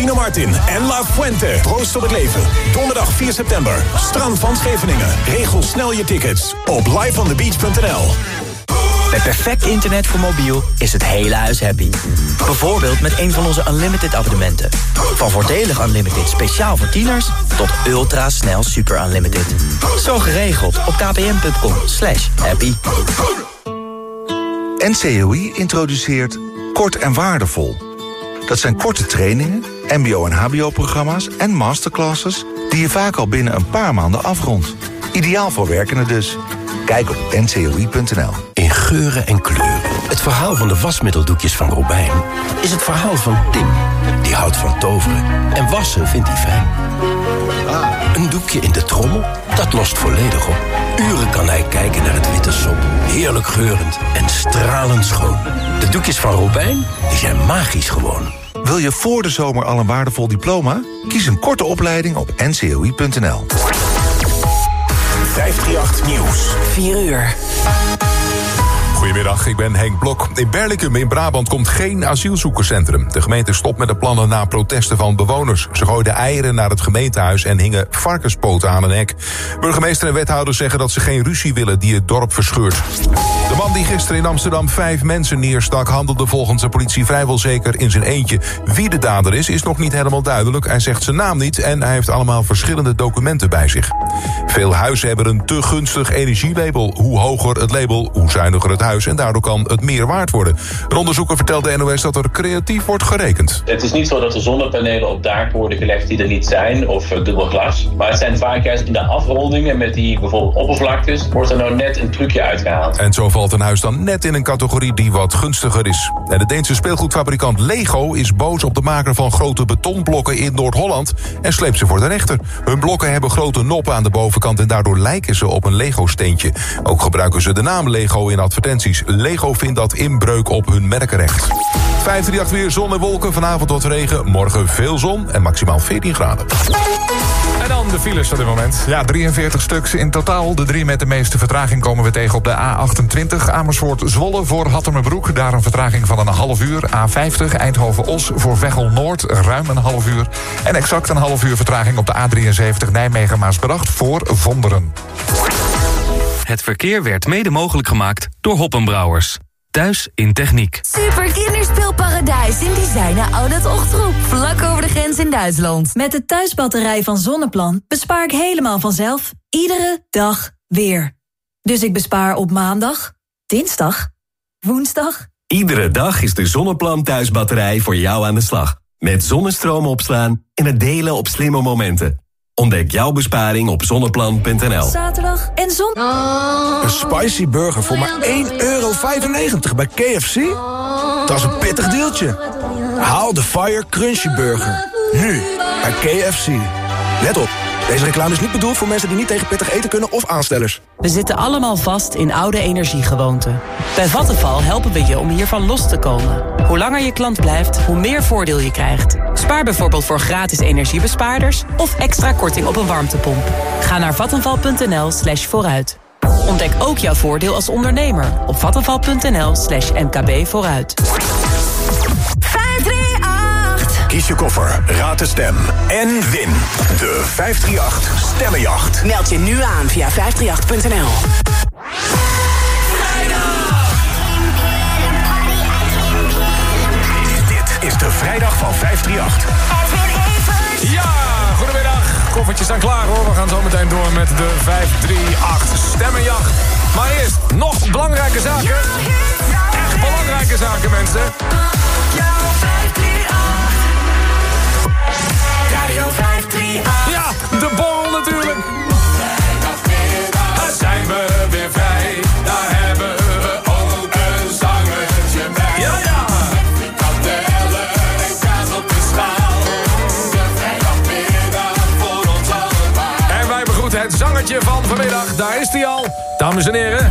Tino Martin en La Fuente. Proost op het leven. Donderdag 4 september. Strand van Scheveningen. Regel snel je tickets op liveonthebeach.nl. Met perfect internet voor mobiel is het hele huis happy. Bijvoorbeeld met een van onze Unlimited abonnementen. Van voordelig Unlimited speciaal voor tieners tot ultra snel super Unlimited. Zo geregeld op kpn.com/happy. NCOI introduceert Kort en Waardevol. Dat zijn korte trainingen, mbo- en hbo-programma's en masterclasses die je vaak al binnen een paar maanden afrondt. Ideaal voor werkenden dus. Kijk op ncoi.nl. In geuren en kleuren. Het verhaal van de wasmiddeldoekjes van Robijn is het verhaal van Tim. Die houdt van toveren en wassen vindt hij fijn. Een doekje in de trommel, dat lost volledig op. Uren kan hij kijken naar het witte sop. Heerlijk geurend en stralend schoon. De doekjes van Robijn, die zijn magisch gewoon. Wil je voor de zomer al een waardevol diploma? Kies een korte opleiding op ncoi.nl. 538 Nieuws. 4 uur. Goedemiddag, ik ben Henk Blok. In Berlicum in Brabant komt geen asielzoekerscentrum. De gemeente stopt met de plannen na protesten van bewoners. Ze gooiden eieren naar het gemeentehuis en hingen varkenspoten aan een hek. Burgemeester en wethouders zeggen dat ze geen ruzie willen die het dorp verscheurt. De man die gisteren in Amsterdam 5 mensen neerstak handelde volgens de politie vrijwel zeker in zijn eentje. Wie de dader is nog niet helemaal duidelijk. Hij zegt zijn naam niet en hij heeft allemaal verschillende documenten bij zich. Veel huizen hebben een te gunstig energielabel. Hoe hoger het label, hoe zuiniger het huis. En daardoor kan het meer waard worden. Een onderzoeker vertelt de NOS dat er creatief wordt gerekend. Het is niet zo dat er zonnepanelen op daken worden gelegd die er niet zijn, of dubbel glas. Maar het zijn vaak juist in de afrondingen met die bijvoorbeeld oppervlaktes, wordt er nou net een trucje uitgehaald. En zo valt een huis dan net in een categorie die wat gunstiger is. En de Deense speelgoedfabrikant Lego is boos op de maker van grote betonblokken in Noord-Holland en sleept ze voor de rechter. Hun blokken hebben grote noppen aan de bovenkant en daardoor lijken ze op een Lego-steentje. Ook gebruiken ze de naam Lego in advertenties. Lego vindt dat inbreuk op hun merkenrecht. 538 weer, zon en wolken, vanavond wat regen, morgen veel zon en maximaal 14 graden. En dan de files op dit moment. Ja, 43 stuks in totaal. De 3 met de meeste vertraging komen we tegen op de A28 Amersfoort-Zwolle voor Hattemerbroek. Daar een vertraging van een half uur. A50 Eindhoven-Os voor Veghel-Noord ruim een half uur. En exact een half uur vertraging op de A73 Nijmegen-Maasbracht voor Vonderen. Het verkeer werd mede mogelijk gemaakt door Hoppenbrouwers. Thuis in techniek. Super kinderspeelparadijs in Designen Outlet Ochtroep. Vlak over de grens in Duitsland. Met de thuisbatterij van Zonneplan bespaar ik helemaal vanzelf. Iedere dag weer. Dus ik bespaar op maandag, dinsdag, woensdag. Iedere dag is de Zonneplan thuisbatterij voor jou aan de slag. Met zonnestroom opslaan en het delen op slimme momenten. Ontdek jouw besparing op zonneplan.nl. Zaterdag en zon. Een spicy burger voor maar €1,95 bij KFC? Dat is een pittig deeltje. Haal de Fire Crunchy Burger. Nu bij KFC. Let op, deze reclame is niet bedoeld voor mensen die niet tegen pittig eten kunnen of aanstellers. We zitten allemaal vast in oude energiegewoonten. Bij Vattenfall helpen we je om hiervan los te komen. Hoe langer je klant blijft, hoe meer voordeel je krijgt. Spaar bijvoorbeeld voor gratis energiebespaarders of extra korting op een warmtepomp. Ga naar vattenfall.nl/vooruit. Ontdek ook jouw voordeel als ondernemer op vattenfall.nl/mkbvooruit. 538. Kies je koffer, raad de stem en win de 538 Stemmenjacht. Meld je nu aan via 538.nl. Dit is de vrijdag van 538. Ja, goedemiddag. Koffertjes staan klaar hoor. We gaan zo meteen door met de 538 Stemmenjacht. Maar eerst nog belangrijke zaken. Echt belangrijke zaken, mensen. Jouw 538. Radio 538. Ja, de borrel natuurlijk. Daar zijn we weer vrij. Daar hebben we ook een zangertje bij. Ja, ja. Kattellen en kaas op de schaal. De vrijdagmiddag voor ons allemaal. En wij begroeten het zangertje van vanmiddag. Daar is hij al. Dames en heren,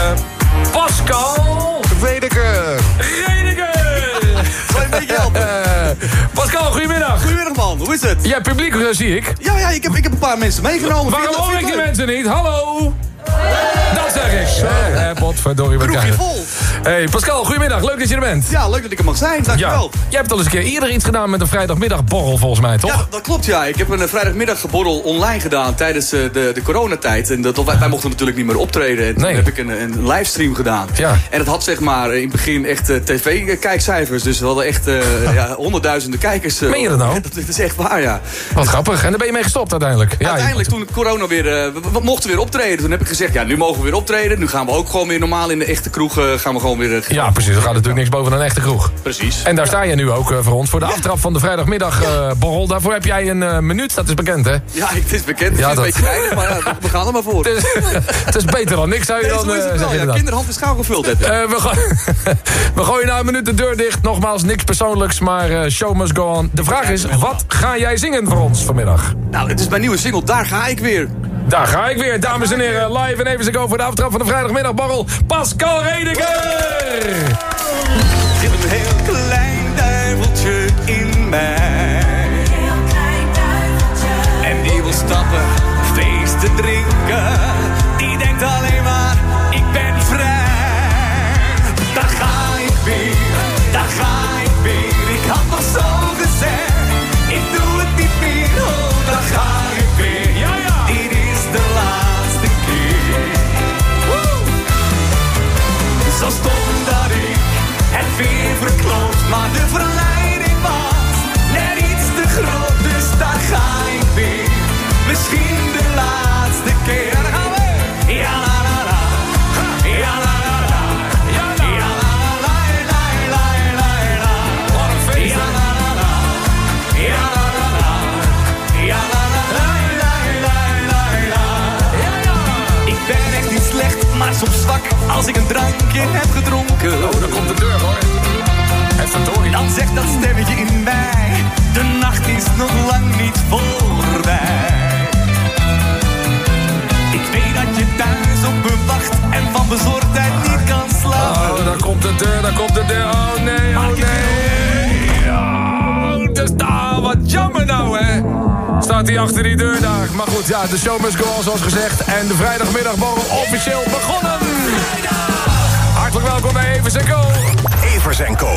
Pascal Redeke. Zal je een beetje helpen? Pascal, goedemiddag. Goedemiddag man, hoe is het? Ja, publiek zie ik. Ja, ik heb een paar mensen meegenomen. Waarom hoor ik die mensen niet? Hallo? Dat zeg ik. Potverdorie, wat Kroegje vol. Hey Pascal, goedemiddag. Leuk dat je er bent. Ja, leuk dat ik er mag zijn. Dankjewel. Jij hebt al eens een keer eerder iets gedaan met een vrijdagmiddagborrel volgens mij, toch? Ja, dat klopt, ja. Ik heb een vrijdagmiddagborrel online gedaan tijdens de coronatijd. En wij mochten natuurlijk niet meer optreden. En toen heb ik een livestream gedaan. Ja. En het had zeg maar in het begin echt tv-kijkcijfers. Dus we hadden echt honderdduizenden kijkers. Meen je dat nou? Dat is echt waar, ja. Wat grappig. En daar ben je mee gestopt uiteindelijk? Ja, uiteindelijk toen corona weer... we mochten weer optreden. Toen heb ik gezegd, ja, nu mogen we weer optreden. Nu gaan we ook gewoon weer normaal in de echte kroeg gaan we gewoon weer... ja, precies. Er gaat natuurlijk niks boven een echte kroeg. Precies. En daar sta je nu ook voor ons. Voor de aftrap van de vrijdagmiddagborrel. Daarvoor heb jij een minuut. Dat is bekend, hè? Ja, het is bekend. Het is een beetje weinig, maar we gaan er maar voor. Het is beter dan niks, zou je dan zeggen. Ja, kinderhand is gauw gevuld. We gooien na een minuut de deur dicht. Nogmaals, niks persoonlijks, maar show must go on. De vraag is, wat ga jij zingen voor ons vanmiddag? Nou, het is mijn nieuwe single. Daar ga ik weer. Daar ga ik weer, dames en heren. Live en even go voor de aftrap van de vrijdagmiddagborrel. Pascal Rediger! Zit een heel klein duiveltje in mij. En die wil stappen, feesten drinken. Die denkt alleen maar, ik ben vrij. Daar ga ik weer, daar ga ik weer. Ik had nog zo gezegd, ik doe het niet meer. Oh, daar ga ik weer. Ja, ja. Dit is de laatste keer. Woe! Zo stom dat ik het weer verkloot, maar de verleiding was net iets te groot. Dus daar ga ik weer, misschien de laatste keer. Daar gaan we! Ja la la la, ja la la la, ja la la la, la la la. Wat een feest! Ja la la la, ja la la la, ja la la la, la la. Ik ben echt niet slecht, maar soms zwak als ik een drankje heb gedronken. Oh, dan komt de deur hoor. Dan zegt dat stemmetje in mij, de nacht is nog lang niet voorbij. Ik weet dat je thuis op me wacht en van bezorgdheid niet kan slapen. Oh, daar komt de deur, daar komt de deur. Oh nee, oh nee. Oh, dus, wat jammer nou, hè. Staat hij achter die deur daar. Maar goed, ja, de show must go on, zoals gezegd. En de vrijdagmiddagborrel officieel begonnen. Hartelijk welkom bij Evers & Co. Evers & Co.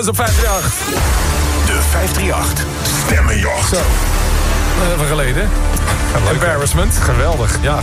op 538. De 538 Stemmenjacht. Zo. Even geleden. Embarrassment. Geweldig. Ja.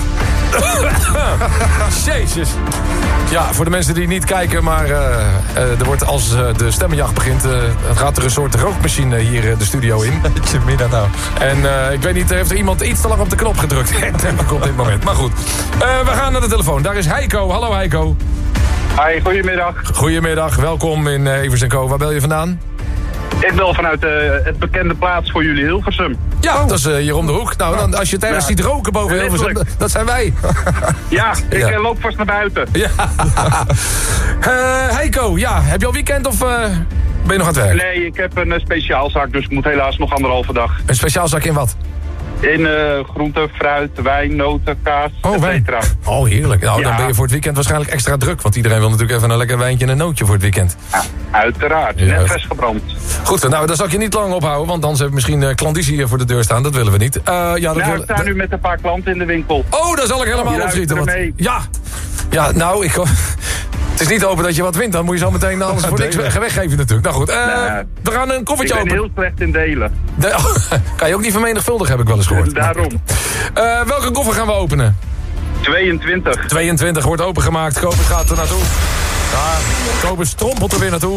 Jezus. Ja, voor de mensen die niet kijken, maar er wordt als de stemmenjacht begint, gaat er een soort rookmachine hier de studio in. Middag nou. En ik weet niet, heeft er iemand iets te lang op de knop gedrukt? Op dit moment. Maar goed, we gaan naar de telefoon. Daar is Heiko. Hallo Heiko. Hi, goedemiddag. Goedemiddag, welkom in Evers & Co. Waar bel je vandaan? Ik bel vanuit het bekende plaats voor jullie, Hilversum. Ja, dat is hier om de hoek. Nou, dan, als je het ergens ziet roken boven Hilversum, dat zijn wij. Ja, ik loop vast naar buiten. Ja. Heiko, ja, heb je al weekend of ben je nog aan het werk? Nee, ik heb een speciaalzak, dus ik moet helaas nog 1,5 dag. Een speciaalzak in wat? In groente, fruit, wijn, noten, kaas, et cetera. Oh, heerlijk. Nou, dan ben je voor het weekend waarschijnlijk extra druk. Want iedereen wil natuurlijk even een lekker wijntje en een nootje voor het weekend. Ja, uiteraard. Ja. Net vers gebrand. Goed, nou, daar zal ik je niet lang ophouden. Want anders heb je misschien klandizie hier voor de deur staan. Dat willen we niet. Ik sta nu met een paar klanten in de winkel. Oh, daar zal ik helemaal opschieten. Want... Ja, nou, het is niet open dat je wat wint. Dan moet je zo meteen alles voor niks weggeven natuurlijk. Nou goed, we gaan een koffertje open. Ik ben heel slecht in delen. Kan je ook niet vermenigvuldigen, heb ik wel eens gehoord. Daarom. Welke koffer gaan we openen? 22. 22 wordt opengemaakt. Kobus gaat er naartoe. Kobus strompelt er weer naartoe.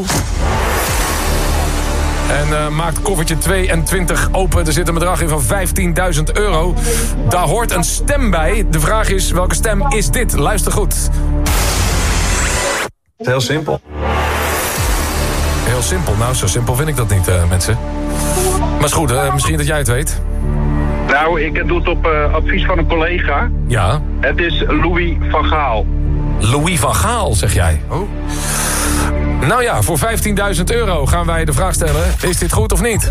En maakt koffertje 22 open. Er zit een bedrag in van €15.000. Daar hoort een stem bij. De vraag is, welke stem is dit? Luister goed. Heel simpel. Heel simpel. Nou, zo simpel vind ik dat niet, mensen. Maar is goed, misschien dat jij het weet. Nou, ik doe het op advies van een collega. Ja. Het is Louis van Gaal. Louis van Gaal, zeg jij. Oh. Nou ja, voor €15.000 gaan wij de vraag stellen. Is dit goed of niet?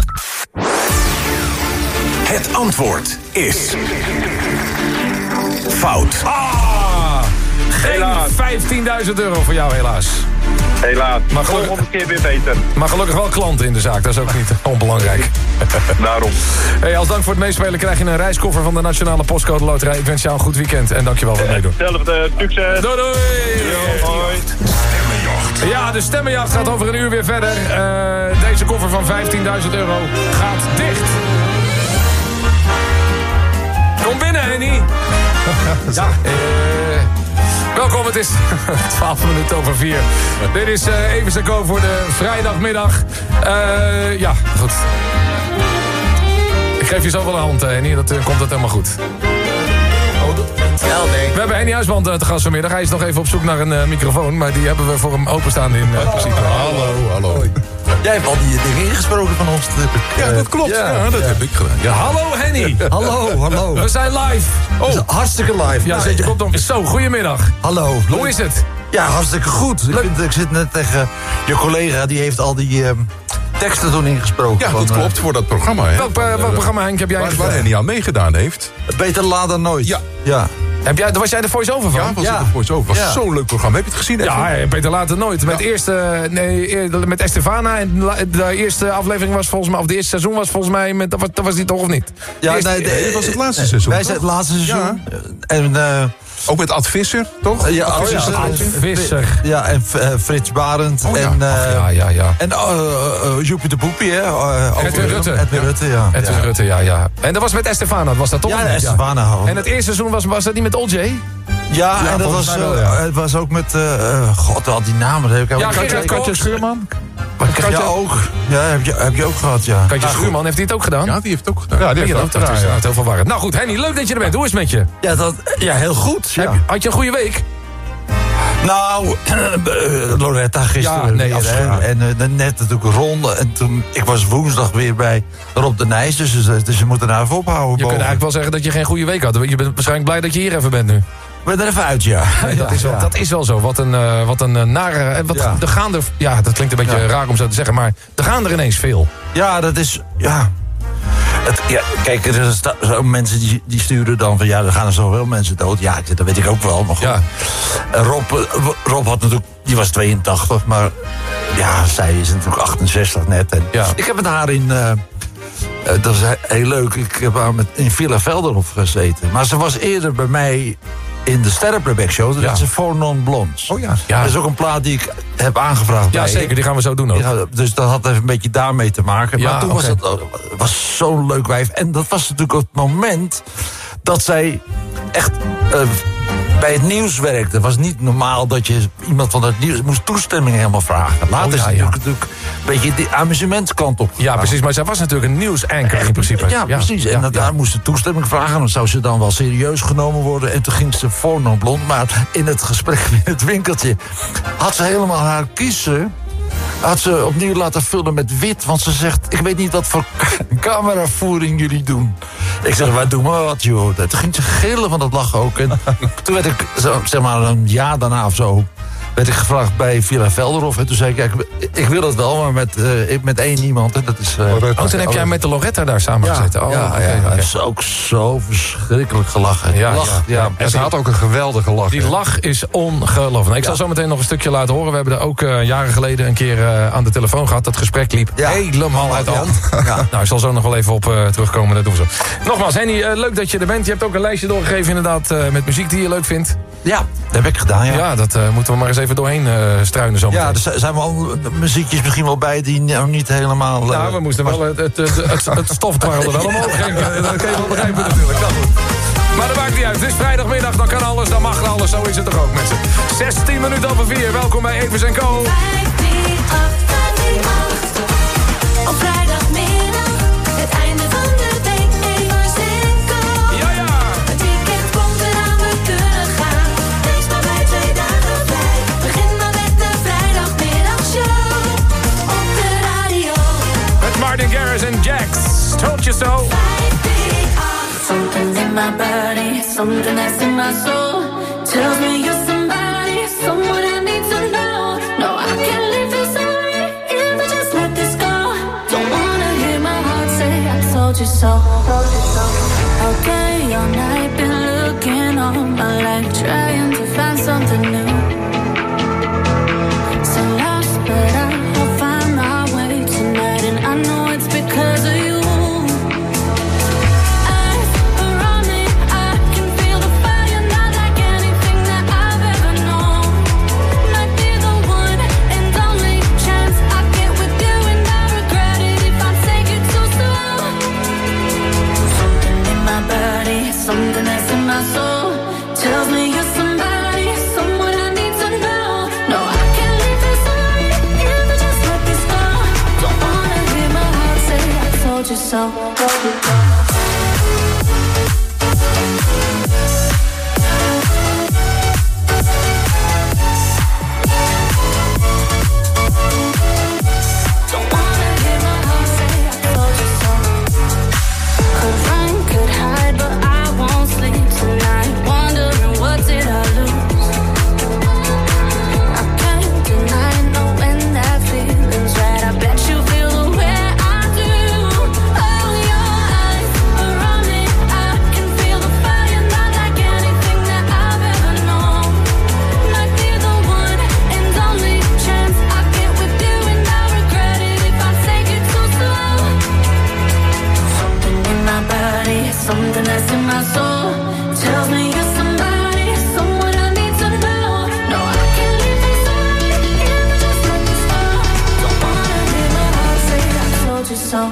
Het antwoord is... fout. Geen €15.000 voor jou, helaas. Helaas. Maar volgende keer weer beter. Maar gelukkig wel klanten in de zaak. Dat is ook niet onbelangrijk. Daarom. Hey, als dank voor het meespelen krijg je een reiskoffer van de Nationale Postcode Loterij. Ik wens jou een goed weekend en dankjewel voor het meedoen. Hetzelfde. Succes. Doei doei. Hoi. Ja, de stemmenjacht gaat over een uur weer verder. Deze koffer van €15.000 gaat dicht. Kom binnen, Henny. Ja, welkom, het is 4:12. Dit is Evers & Co voor de vrijdagmiddag. Ja, goed. Ik geef je zo wel een hand, Henny. Dat komt het helemaal goed. We hebben Henny Huisman te gast vanmiddag. Hij is nog even op zoek naar een microfoon. Maar die hebben we voor hem openstaan in principe. Hallo. Jij hebt al die dingen ingesproken van ons. Ja, dat klopt. Ja, dat heb ik gedaan. Ja. Hallo Henny. Hallo. We zijn live. Oh, hartstikke live. Ja, zet je kop dan. Zo, goedemiddag. Hallo. Hoe is het? Ja, hartstikke goed. Ik zit net tegen je collega, die heeft al die teksten toen ingesproken. Ja, dat klopt, voor dat programma. Hè? Welk programma, Henk, heb jij waar Henny aan meegedaan heeft? Beter laat dan nooit. Ja. Was jij de voice-over van? Ja, was ik de voice-over. Was zo'n leuk programma. Heb je het gezien? Ja, beter later nooit. Met Estefana. En de eerste aflevering was volgens mij, of de eerste seizoen was volgens mij, dat was die toch of niet? Ja, dit was het laatste seizoen. Wij zijn het laatste seizoen. Ja. En ook met Ad Visser, toch? Ja, Ad Visser. Ja, en Frits Barend. Oh, ja. En Joepie de Poepie, hè? Edwin Rutte. Edwin Rutte, ja. En dat was met Estefana, was dat toch? Ja, Estefana. En het eerste seizoen was dat niet met OJ? Ja, en dat was, het was ook met... God, al die namen. Katja Schuurman. Ja, ook. Ja, heb je ook gehad, ja. Katja Schuurman, heeft hij het ook gedaan? Ja, die heeft het ook gedaan. Ja, die heeft het ook gedaan. Heel verwarrend. Nou goed, Henny, leuk dat je er bent. Hoe is het met je? Ja, heel goed. Ja. Had je een goede week? Nou, Loretta gisteren en net natuurlijk ronde. En toen, ik was woensdag weer bij Rob de Nijs, dus je moet er nou even ophouden. Je kunt eigenlijk wel zeggen dat je geen goede week had. Je bent waarschijnlijk blij dat je hier even bent nu. Ik ben er even uit, ja. Nee, dat is wel zo. Wat een nare... Er gaan er... Ja, dat klinkt een beetje raar om zo te zeggen, maar er gaan er ineens veel. Ja, dat is... Ja. Kijk, er zijn mensen die sturen dan van... Ja, er gaan er zoveel mensen dood. Ja, dat weet ik ook wel. Maar goed. Ja. Rob had natuurlijk... Die was 82, maar... Ja, zij is natuurlijk 68 net. En ik heb met haar in... dat is heel leuk. Ik heb haar in Villa Velderhof gezeten. Maar ze was eerder bij mij in de Sterrenplayback Show. Dat is een For Non Blondes. Oh ja. Dat is ook een plaat die ik heb aangevraagd. Ja, zeker. Die gaan we zo doen ook. Dus dat had even een beetje daarmee te maken. Maar toen was zo'n leuk wijf. En dat was natuurlijk op het moment dat zij echt bij het nieuws werkte. Het was niet normaal dat je iemand van het nieuws moest toestemming helemaal vragen. Later is het natuurlijk een beetje de amusementskant op. Ja, precies. Maar zij was natuurlijk een nieuwsanker in principe. Ja, precies. En daar moest ze toestemming vragen. Dan zou ze dan wel serieus genomen worden. En toen ging ze For Non Blondes. Maar in het gesprek in het winkeltje had ze helemaal haar kiezen. Had ze opnieuw laten vullen met wit. Want ze zegt, ik weet niet wat voor cameravoering jullie doen. Ik zeg, wij doen maar wat, joh. Toen ging ze gillen van dat lachen ook. En toen werd ik, zeg maar een jaar daarna of zo, werd ik gevraagd bij Villa Velderhof. En toen zei ik, ik wil het wel, maar met één iemand. En dat is, toen heb jij met de Loretta daar samen gezeten. Hij is ook zo verschrikkelijk gelachen. En ze had ook een geweldige lach. Die lach is ongelooflijk. Ik zal zo meteen nog een stukje laten horen. We hebben er ook jaren geleden een keer aan de telefoon gehad. Dat gesprek liep helemaal uit de hand. Nou, ik zal zo nog wel even op terugkomen. Dat doen we zo. Nogmaals, Henny, leuk dat je er bent. Je hebt ook een lijstje doorgegeven inderdaad met muziek die je leuk vindt. Ja, dat heb ik gedaan, Ja, dat moeten we maar eens even doorheen struinen zo meteen. Ja, er zijn wel muziekjes misschien wel bij die nou niet helemaal... Nou, we moesten wel het stofdwarrel er wel omhoog brengen. Dat kun je wel begrijpen natuurlijk. Dat goed. Maar dat maakt niet uit. Het is vrijdagmiddag, dan kan alles, dan mag alles. Zo is het toch ook, mensen. 16 minuten over 4. Welkom bij Evers & Co. Op vrijdagmiddag, het einde van de week, Evers & Co. Ja, ja. Het weekend komt eraan, we kunnen gaan. Wees maar bij 2 dagen vrij. Begin maar met de vrijdagmiddagshow op de radio. Met Martin Garrix en Jax. Told you so. Something's in my body, something that's in my soul. Tells me you're somebody, someone I need to know. No, I can't live this way if I just let this go. Don't wanna hear my heart say I told you so. Okay, all night been looking all my life, trying to find something new. So lost, but I'll find my way tonight, and I know it's because of you. Something that's in my soul tells me you're somebody, someone I need to know. No, I can't live this way if I just let this go. Don't wanna hear my heart say I told you so. Something that's in my soul tells me you're somebody, someone I need to know. No, I can't live this way if I just let this go. Don't wanna hear my heart say I told you so.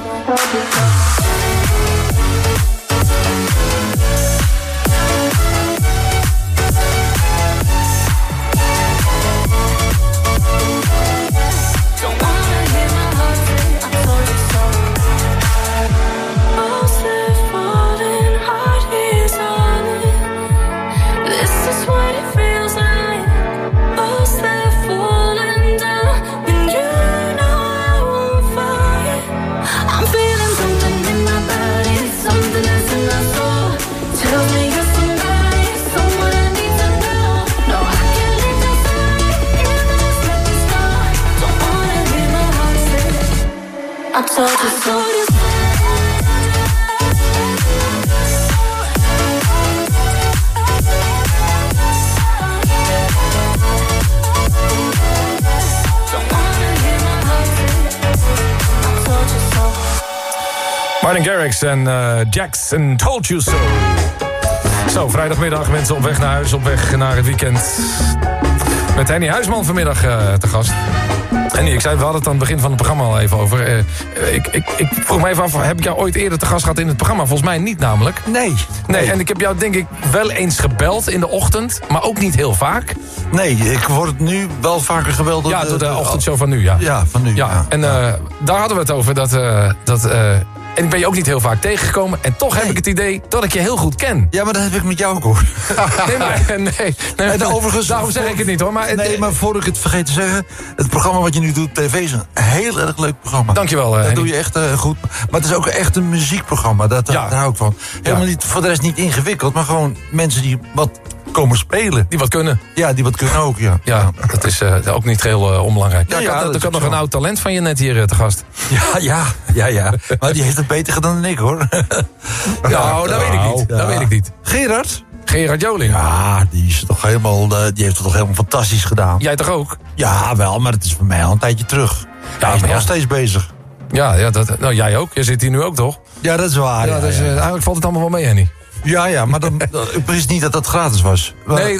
Martin Garrix en Jax en Told You So. Zo, vrijdagmiddag, mensen op weg naar huis, op weg naar het weekend. Met Henny Huisman vanmiddag te gast. Henny, ik zei, we hadden het aan het begin van het programma al even over. Ik vroeg me even af, heb ik jou ooit eerder te gast gehad in het programma? Volgens mij niet namelijk. Nee. En ik heb jou denk ik wel eens gebeld in de ochtend, maar ook niet heel vaak. Nee, ik word nu wel vaker gebeld. Ja, door de ochtendshow van nu, ja. Ja, van nu. Ja. En daar hadden we het over en ik ben je ook niet heel vaak tegengekomen. En toch heb ik het idee dat ik je heel goed ken. Ja, maar dat heb ik met jou ook, hoor. Nee. En overigens, daarom zeg ik het niet, hoor. Maar voor ik het vergeet te zeggen, het programma wat je nu doet, TV, is een heel erg leuk programma. Dankjewel, Dat Henny. doe je echt goed. Maar het is ook echt een muziekprogramma, daar hou ik van. Helemaal niet, voor de rest niet ingewikkeld, maar gewoon mensen die wat komen spelen. Die wat kunnen. Ja, die wat kunnen ook, ja. Ja, dat is ook niet heel onbelangrijk. Ja, ik had nog een oud talent van je net hier te gast. Ja. Maar die heeft het beter gedaan dan ik, hoor. Nou, dat weet ik niet. Dat weet ik niet. Gerard Joling. Ja, die heeft het toch helemaal fantastisch gedaan. Jij toch ook? Ja, wel, maar het is voor mij al een tijdje terug. Ja, hij is nog steeds bezig. Ja, jij ook. Je zit hier nu ook, toch? Ja, dat is waar. Ja, dus eigenlijk valt het allemaal wel mee, Henny. Ja, maar dan precies niet dat dat gratis was. Nee.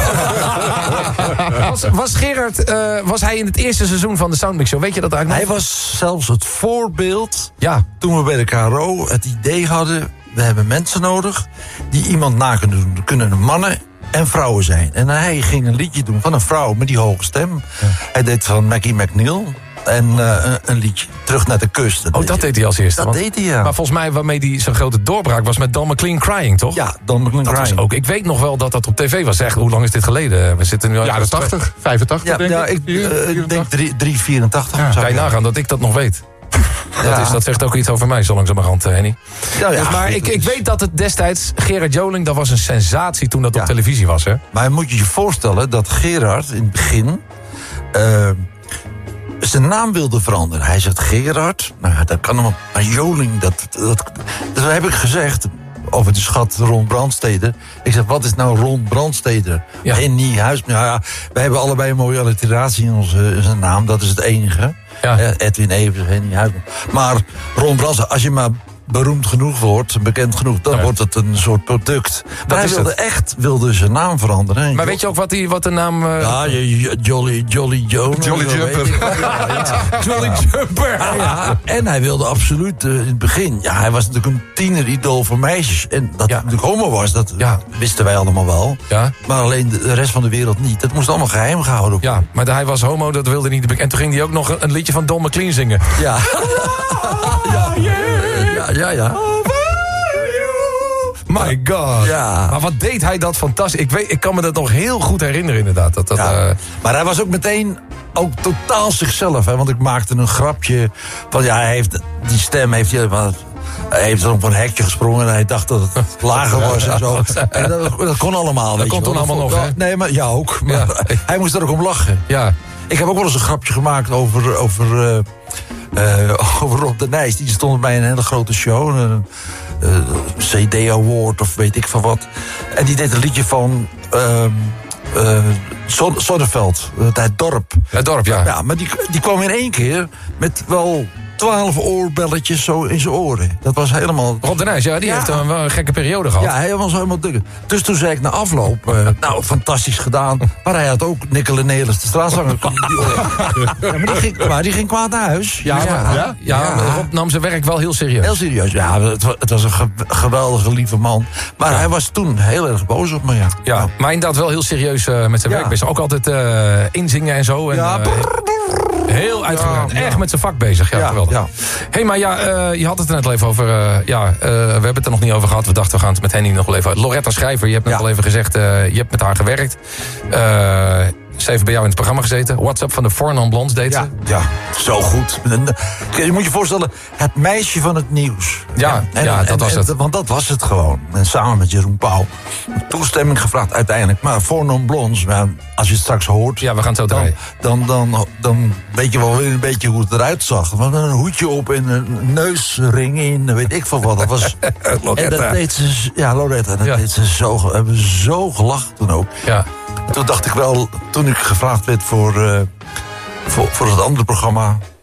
Was Gerard, was hij in het eerste seizoen van de Soundmix Show? Weet je dat eigenlijk nog? Hij was zelfs het voorbeeld. Ja. Toen we bij de KRO het idee hadden, we hebben mensen nodig die iemand na kunnen doen. Dat kunnen mannen en vrouwen zijn. En hij ging een liedje doen van een vrouw met die hoge stem. Ja. Hij deed van Maggie McNeil. En een liedje, Terug naar de kust. Dat deed hij als eerste. Dat deed hij, ja. Maar volgens mij waarmee hij zo'n grote doorbraak was met Don McLean Crying, toch? Ja, Don McLean Crying. Was ook, ik weet nog wel dat dat op tv was. Zeg, hoe lang is dit geleden? We zitten nu jaren 80, 85 denk ik. Ik denk 384. Ja. Kan je nagaan dat ik dat nog weet. Dat zegt ook iets over mij, zo langzamerhand, Henny. Maar ik weet dat het destijds, Gerard Joling, dat was een sensatie toen dat op televisie was, hè? Maar moet je je voorstellen dat Gerard in het begin zijn naam wilde veranderen. Hij zegt Gerard, dat kan hem, maar Joling, dat heb ik gezegd. Of het is schat Ron Brandsteder. Ik zeg, wat is nou Ron Brandsteder? Ja. Henny Huisman. Ja, wij hebben allebei een mooie alliteratie in onze naam. Dat is het enige. Ja. Edwin Evers, Henny Huisman. Maar Ron Brandsteder, als je maar beroemd genoeg wordt, bekend genoeg, dan wordt het een soort product. Maar hij wilde zijn naam veranderen. Maar weet je ook wat de naam... Jolly Jones. Jolly Jumper. Jolly Jumper. Ja. En hij wilde absoluut in het begin... Ja, hij was natuurlijk een tieneridool voor meisjes. En dat hij natuurlijk homo was, dat wisten wij allemaal wel. Ja. Maar alleen de rest van de wereld niet. Dat moest allemaal geheim gehouden. Ja, maar hij was homo, dat wilde niet. En toen ging hij ook nog een liedje van Don McLean zingen. Ja. Ja. My god. Ja. Maar wat deed hij dat fantastisch. Ik kan me dat nog heel goed herinneren inderdaad. Maar hij was ook meteen totaal zichzelf. Hè? Want ik maakte een grapje van die stem heeft hij heeft er op een hekje gesprongen en hij dacht dat het lager was en zo. En dat kon allemaal. Dat kon toen allemaal nog, hè? Nee, maar ook. Maar hij moest er ook om lachen. Ja. Ik heb ook wel eens een grapje gemaakt over Rob de Nijs. Die stond bij een hele grote show. Een CD Award of weet ik van wat. En die deed een liedje van Sonneveld. Het dorp. Het dorp, ja. Ja, maar die kwam in één keer met wel 12 oorbelletjes zo in zijn oren. Dat was helemaal... Rob de Nijs, die heeft wel een gekke periode gehad. Ja, hij was helemaal dik. Dus toen zei ik na afloop... fantastisch gedaan. Maar hij had ook Nicola Nelis, de straatzanger. Maar die ging kwaad naar huis. Maar Rob nam zijn werk wel heel serieus. Heel serieus, ja. Het was een geweldige, lieve man. Maar hij was toen heel erg boos op me, Ja, maar inderdaad wel heel serieus met zijn werk bezig. Ook altijd inzingen en zo. En, heel uitgebreid. Echt met zijn vak bezig. Ja, geweldig. Ja. Hey, maar je had het er net al even over. We hebben het er nog niet over gehad. We dachten, we gaan het met Henny nog wel even uit. Loretta Schrijver, je hebt net al even gezegd, je hebt met haar gewerkt. Ze heeft bij jou in het programma gezeten. WhatsApp van de Four Non Blondes deed ze. Ja, zo goed. Je moet je voorstellen, het meisje van het nieuws. Dat was het. Want dat was het gewoon. En samen met Jeroen Pauw. Toestemming gevraagd uiteindelijk. Maar Four Non Blondes, als je het straks hoort... Ja, we gaan het zo draaien. Dan weet je wel weer een beetje hoe het eruit zag. Want een hoedje op en een neusring in, weet ik veel wat. Dat was... Loretta. En dat deed ze... Ja, Loretta. Dat deed ze zo... We hebben zo gelachen toen ook. Ja. Toen dacht ik wel, toen ik gevraagd werd voor het andere programma...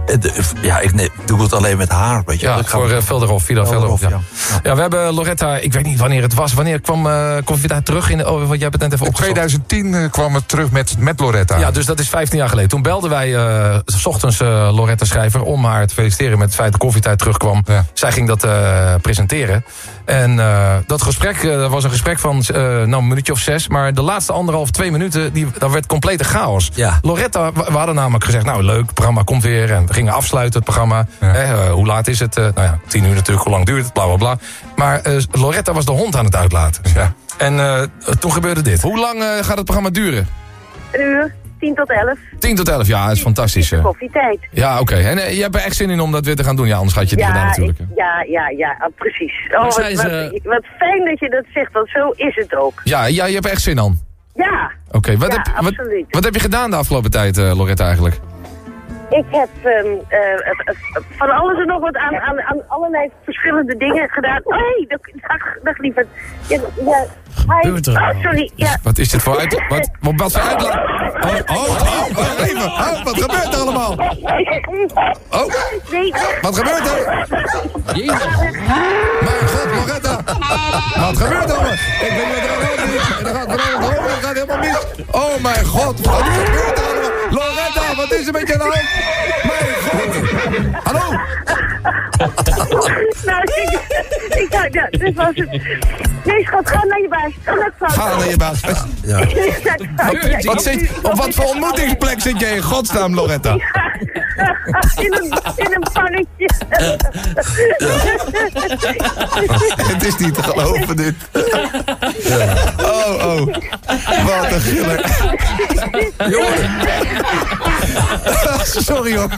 Ik doe het alleen met haar, weet je. Ja, voor Velderhof, Vidal Velderhof, ja. Ja, we hebben Loretta, ik weet niet wanneer het was. Wanneer kwam Koffietijd terug? Want jij hebt het net even opgezocht. In 2010 kwam het terug met Loretta. Ja, dus dat is 15 jaar geleden. Toen belden wij 's ochtends Loretta Schrijver om haar te feliciteren met het feit dat Koffietijd terugkwam. Ja. Zij ging dat presenteren. En dat gesprek was een gesprek van een minuutje of 6. Maar de laatste 1,5-2 minuten, dat werd complete chaos. Ja. Loretta, we hadden namelijk gezegd, nou leuk, het programma komt weer. En we gingen afsluiten het programma. Ja. Hoe laat is het? 10 uur natuurlijk, hoe lang duurt het? Bla bla bla. Maar Loretta was de hond aan het uitlaten. Ja. En toen gebeurde dit. Hoe lang gaat het programma duren? 1 uur. 10 tot 11. 10 tot 11, ja, dat is fantastisch. Koffietijd. Ja, oké. En je hebt er echt zin in om dat weer te gaan doen? Ja, anders had je het niet gedaan natuurlijk. Ja, precies. Wat fijn dat je dat zegt, want zo is het ook. Ja, je hebt er echt zin aan? Ja. Oké, absoluut. Wat heb je gedaan de afgelopen tijd, Loretta, eigenlijk? Ik heb van alles en nog wat aan allerlei verschillende dingen gedaan. Oh, hey, dag lieverd. Ja, sorry. Ja. Wat is dit voor uit... Wat voor uitlaat? Even. Wat gebeurt er allemaal? Oh, nee. Wat gebeurt er? Mijn god, Loretta. Wat gebeurt er allemaal? Ik weet niet wat er allemaal is. En dan gaat het gaat helemaal mis. Oh mijn god, wat gebeurt er allemaal? Loretta, wat is er met je aan de hand? Mijn god. Hallo? Dit was het. Nee, schat, ga naar je baas. Ga naar je baas. Ja. Op wat voor ontmoetingsplek zit je in godsnaam, Loretta? In een pannetje. Het is niet te geloven, dit. Oh. Wat een giller. Jongen. Sorry, hoor.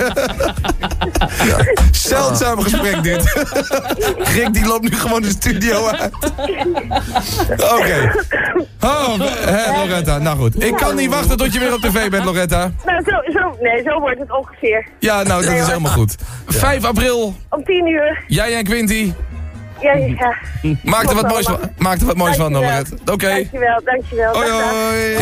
Zeldzaam gesprek, dit. Rick, die loopt nu gewoon de studio uit. Oké. Loretta, nou goed. Ik kan niet wachten tot je weer op tv bent, Loretta. Nou, zo wordt het ongeveer. Ja, nou, dat is helemaal goed. 5 april. Om 10 uur. Jij en Quinty. Ja. Maak er wat moois van, Loretta. Oké. Dankjewel. Hoi.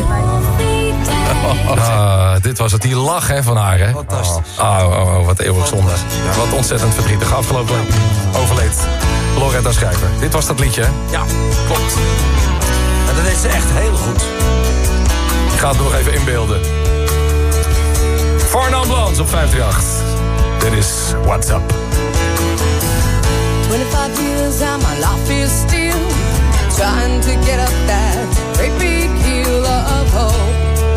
Dit was het, die lach van haar, hè? Fantastisch. Wat eeuwig zonde. Ja, wat ontzettend verdrietig. Afgelopen overleed Loretta Schrijver. Dit was dat liedje, hè? Ja, klopt. En dat deed ze echt heel goed. Ik ga het nog even inbeelden. Fornand Blans op 538. Dit is What's Up. 25 years and my life is still trying to get up that great big hill of hope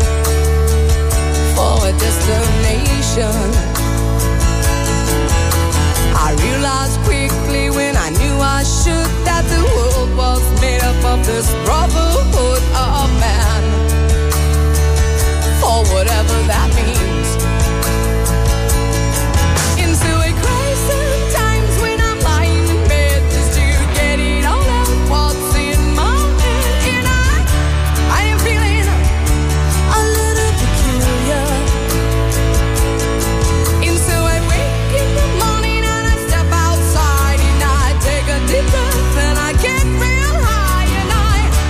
for a destination. I realized quickly when I knew I should that the world was made up of this brotherhood of man, for whatever that means. Into a crisis times when I'm lying in bed just to get it all out what's in my head, and I am feeling a little peculiar. And so I wake in the morning and I step outside and I take a deep breath and I get real high and I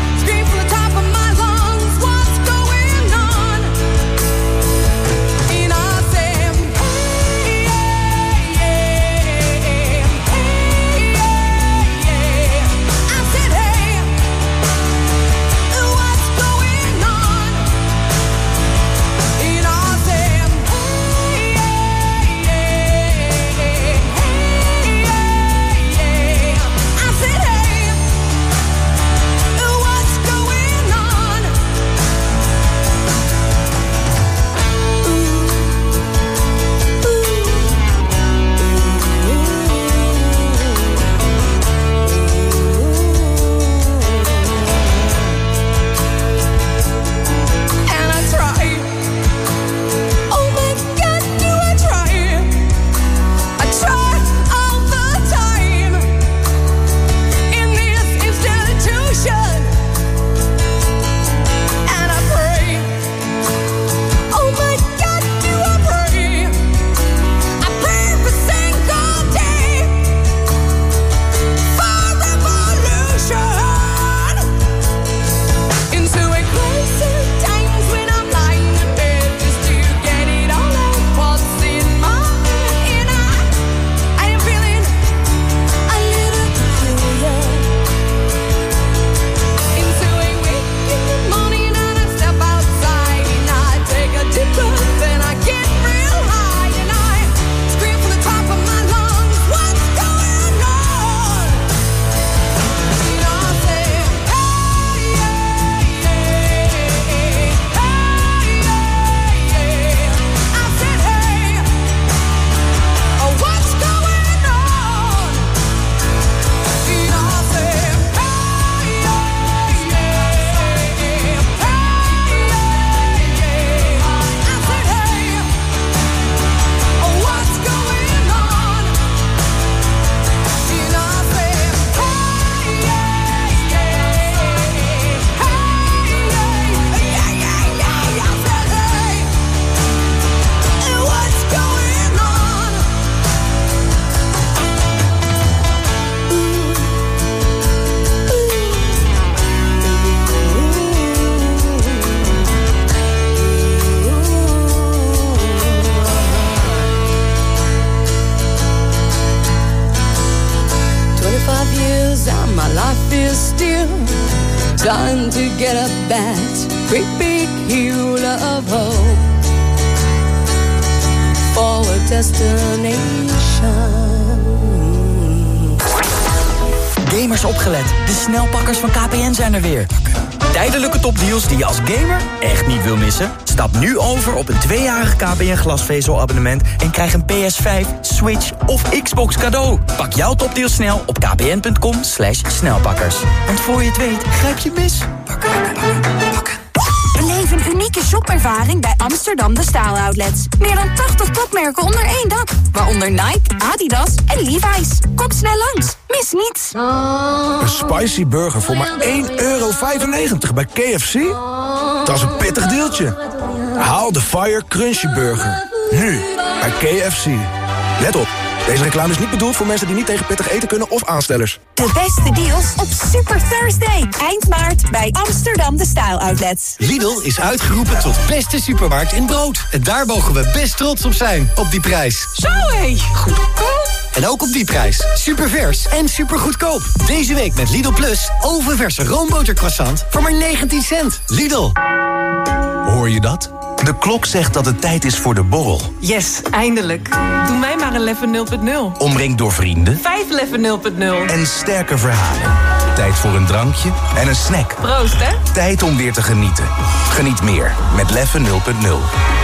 Time to get up that great big hill of hope for a destination. Gamers opgelet. De snelpakkers van KPN zijn er weer. Tijdelijke topdeals die je als gamer echt niet wil missen? Stap nu over op een 2-jarig KPN glasvezelabonnement en krijg een PS5, Switch of Xbox cadeau. Pak jouw topdeal snel op kpn.com/snelpakkers. Want voor je het weet, grijp je mis. Beleef een unieke shopervaring bij Amsterdam De Staal Outlets. Meer dan 80 topmerken onder één dak. Waaronder Nike, Adidas en Levi's. Kom snel langs. Mis niets. Een spicy burger voor maar €1,95 bij KFC? Dat is een pittig deeltje. Haal de Fire Crunchy Burger. Nu bij KFC. Let op. Deze reclame is niet bedoeld voor mensen die niet tegen pittig eten kunnen of aanstellers. De beste deals op Super Thursday. Eind maart bij Amsterdam De Staal Outlets. Lidl is uitgeroepen tot beste supermarkt in brood. En daar mogen we best trots op zijn, op die prijs. Zo hé, goedkoop. En ook op die prijs. Supervers en supergoedkoop. Deze week met Lidl Plus ovenverse roombotercroissant voor maar 19 cent. Lidl. Hoor je dat? De klok zegt dat het tijd is voor de borrel. Yes, eindelijk. Doe mij maar een Leffe 0.0. Omringd door vrienden 5 Leffe 0.0. en sterke verhalen. Tijd voor een drankje en een snack. Proost, hè? Tijd om weer te genieten. Geniet meer met Leffe 0.0.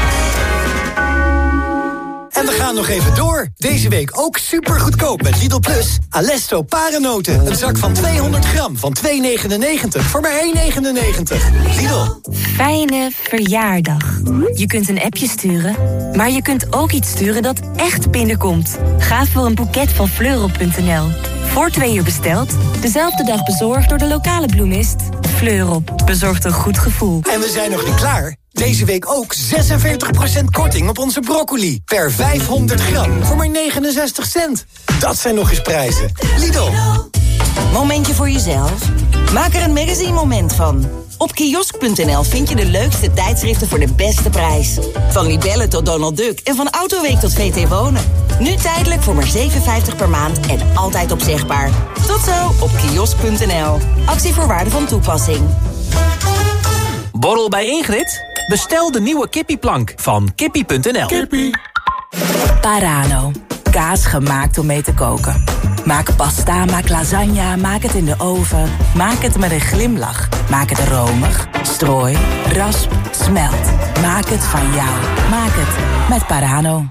En we gaan nog even door. Deze week ook super goedkoop met Lidl Plus. Alesto paranoten. Een zak van 200 gram van €2,99 voor maar €1,99. Lidl. Fijne verjaardag. Je kunt een appje sturen, maar je kunt ook iets sturen dat echt binnenkomt. Ga voor een boeket van Fleurop.nl. Voor 2 uur besteld, dezelfde dag bezorgd door de lokale bloemist. Fleurop bezorgt een goed gevoel. En we zijn nog niet klaar. Deze week ook 46% korting op onze broccoli. Per 500 gram voor maar 69 cent. Dat zijn nog eens prijzen. Lidl. Momentje voor jezelf? Maak er een magazine moment van. Op kiosk.nl vind je de leukste tijdschriften voor de beste prijs. Van Libelle tot Donald Duck en van Autoweek tot VT Wonen. Nu tijdelijk voor maar €7,50 per maand en altijd opzegbaar. Tot zo op kiosk.nl. Actievoorwaarden van toepassing. Borrel bij Ingrid? Bestel de nieuwe kippieplank van kippie.nl. Kippie. Parano. Kaas gemaakt om mee te koken. Maak pasta, maak lasagne, maak het in de oven. Maak het met een glimlach. Maak het romig, strooi, rasp, smelt. Maak het van jou. Maak het met Parano.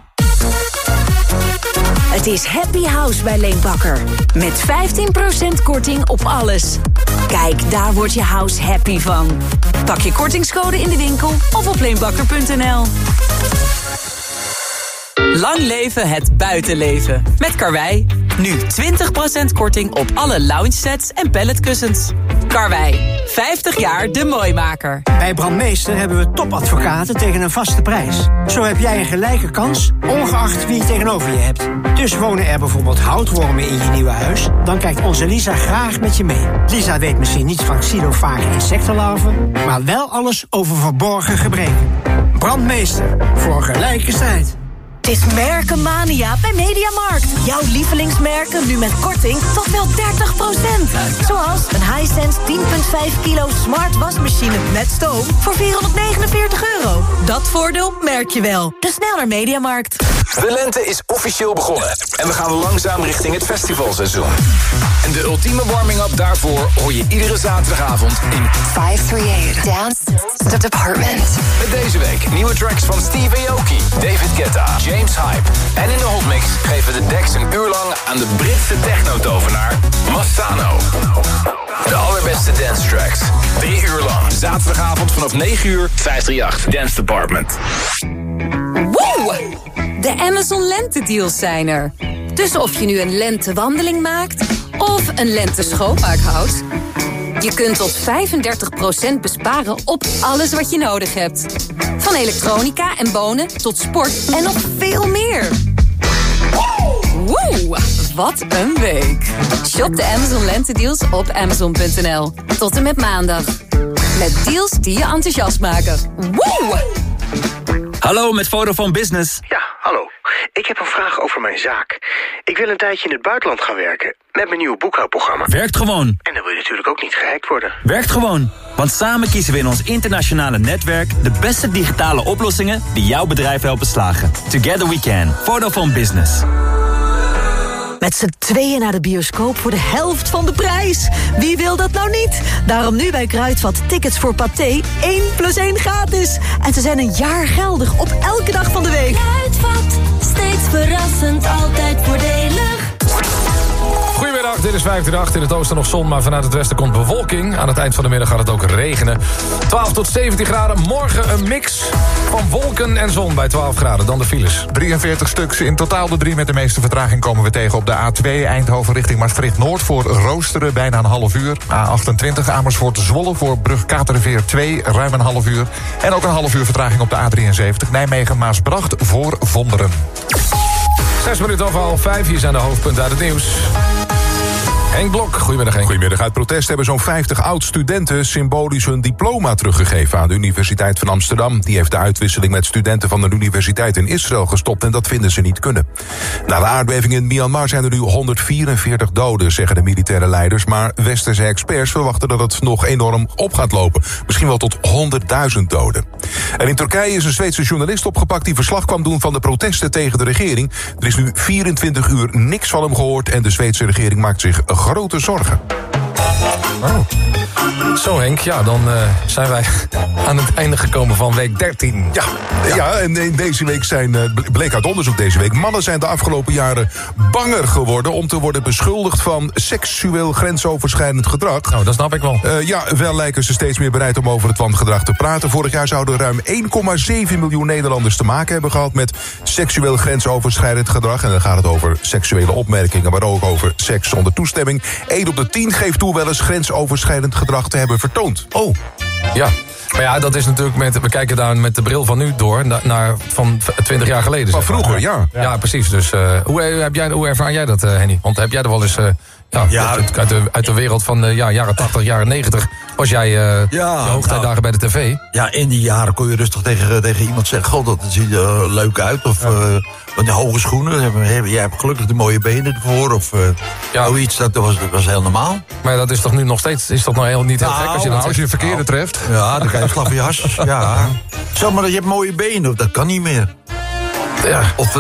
Het is Happy House bij Leenbakker. Met 15% korting op alles. Kijk, daar wordt je house happy van. Pak je kortingscode in de winkel of op leenbakker.nl. Lang leven het buitenleven. Met Karwei. Nu 20% korting op alle lounge sets en palletkussens. Karwei. 50 jaar de mooimaker. Bij Brandmeester hebben we topadvocaten tegen een vaste prijs. Zo heb jij een gelijke kans, ongeacht wie je tegenover je hebt. Dus wonen er bijvoorbeeld houtwormen in je nieuwe huis? Dan kijkt onze Lisa graag met je mee. Lisa weet misschien niets van xylofage insectenlarven, maar wel alles over verborgen gebreken. Brandmeester, voor gelijke strijd. Het is Merkenmania bij Mediamarkt. Jouw lievelingsmerken nu met korting tot wel 30%. Zoals een Hisense 10,5 kilo smart wasmachine met stoom voor €449. Dat voordeel merk je wel. Dus snel naar Mediamarkt. De lente is officieel begonnen en we gaan langzaam richting het festivalseizoen. En de ultieme warming-up daarvoor hoor je iedere zaterdagavond in 538 Dance the Department. Met deze week nieuwe tracks van Steve Aoki, David Guetta, James Hype. En in de hotmix geven we de decks een uur lang aan de Britse techno-tovenaar Massano. De allerbeste dance tracks. 3 uur lang. Zaterdagavond vanaf 9 uur. 538 Dance Department. Woe! De Amazon Lentedeals zijn er. Dus of je nu een lentewandeling maakt of een lente-schoonmaakhout, je kunt tot 35% besparen op alles wat je nodig hebt. Van elektronica en bonen tot sport en nog veel meer. Woe! Wat een week. Shop de Amazon Lentedeals op Amazon.nl. Tot en met maandag. Met deals die je enthousiast maken. Woe! Hallo, met Vodafone Business. Ja, hallo. ik heb een vraag over mijn zaak. Ik wil een tijdje in het buitenland gaan werken met mijn nieuwe boekhoudprogramma. Werkt gewoon. En dan wil je natuurlijk ook niet gehackt worden. Werkt gewoon. Want samen kiezen we in ons internationale netwerk de beste digitale oplossingen die jouw bedrijf helpen slagen. Together we can. Vodafone Business. Met z'n tweeën naar de bioscoop voor de helft van de prijs. Wie wil dat nou niet? Daarom nu bij Kruidvat tickets voor Pathé 1+1 gratis. En ze zijn een jaar geldig op elke dag van de week. Kruidvat, steeds verrassend, altijd voordelig. Goedemiddag, dit is 538. In het oosten nog zon, maar vanuit het westen komt bewolking. Aan het eind van de middag gaat het ook regenen. 12 tot 17 graden. Morgen een mix van wolken en zon bij 12 graden. Dan de files. 43 stuks in totaal. De 3 met de meeste vertraging komen we tegen op de A2 Eindhoven richting Maastricht-Noord voor Roosteren bijna een half uur. A28 Amersfoort-Zwolle voor brug Katerveer 2 ruim een half uur. En ook een half uur vertraging op de A73 Nijmegen-Maasbracht voor Vonderen. 6 minuten over 5, hier zijn de hoofdpunten uit het nieuws. Henk Blok, goedemiddag Henk. Goedemiddag. Uit protest hebben zo'n 50 oud-studenten symbolisch hun diploma teruggegeven aan de Universiteit van Amsterdam. Die heeft de uitwisseling met studenten van de universiteit in Israël gestopt en dat vinden ze niet kunnen. Na de aardbeving in Myanmar zijn er nu 144 doden, zeggen de militaire leiders. Maar westerse experts verwachten dat het nog enorm op gaat lopen. Misschien wel tot 100.000 doden. En in Turkije is een Zweedse journalist opgepakt die verslag kwam doen van de protesten tegen de regering. Er is nu 24 uur niks van hem gehoord en de Zweedse regering maakt zich grote zorgen. Oh. Zo Henk, ja, dan zijn wij aan het einde gekomen van week 13. Ja, en in deze week bleek uit onderzoek deze week, mannen zijn de afgelopen jaren banger geworden om te worden beschuldigd van seksueel grensoverschrijdend gedrag. Nou, dat snap ik wel. Wel lijken ze steeds meer bereid om over het wangedrag te praten. Vorig jaar zouden ruim 1,7 miljoen Nederlanders te maken hebben gehad met seksueel grensoverschrijdend gedrag. En dan gaat het over seksuele opmerkingen, maar ook over seks zonder toestemming. 1 op de 10 geeft toe wel eens grensoverschrijdend gedrag te hebben vertoond. Oh, ja. Maar ja, dat is natuurlijk we kijken daar met de bril van nu door naar van 20 jaar geleden. Van vroeger, ja. Ja, precies. Dus hoe ervaar jij dat, Henny? Want heb jij er wel eens uit de wereld van de jaren 80, jaren 90... was jij je hoogtijdagen bij de tv? Ja, in die jaren kon je rustig tegen iemand zeggen... God, dat ziet er leuk uit. Of met de hoge schoenen. Jij hebt gelukkig de mooie benen ervoor. Of zoiets, dat was heel normaal. Maar dat is toch nu nog steeds... Is toch nog niet heel gek als je een verkeerde treft? Ja, dan krijg je een slag van je has. Ja. Zo, maar je hebt mooie benen. Dat kan niet meer. Ja. Of,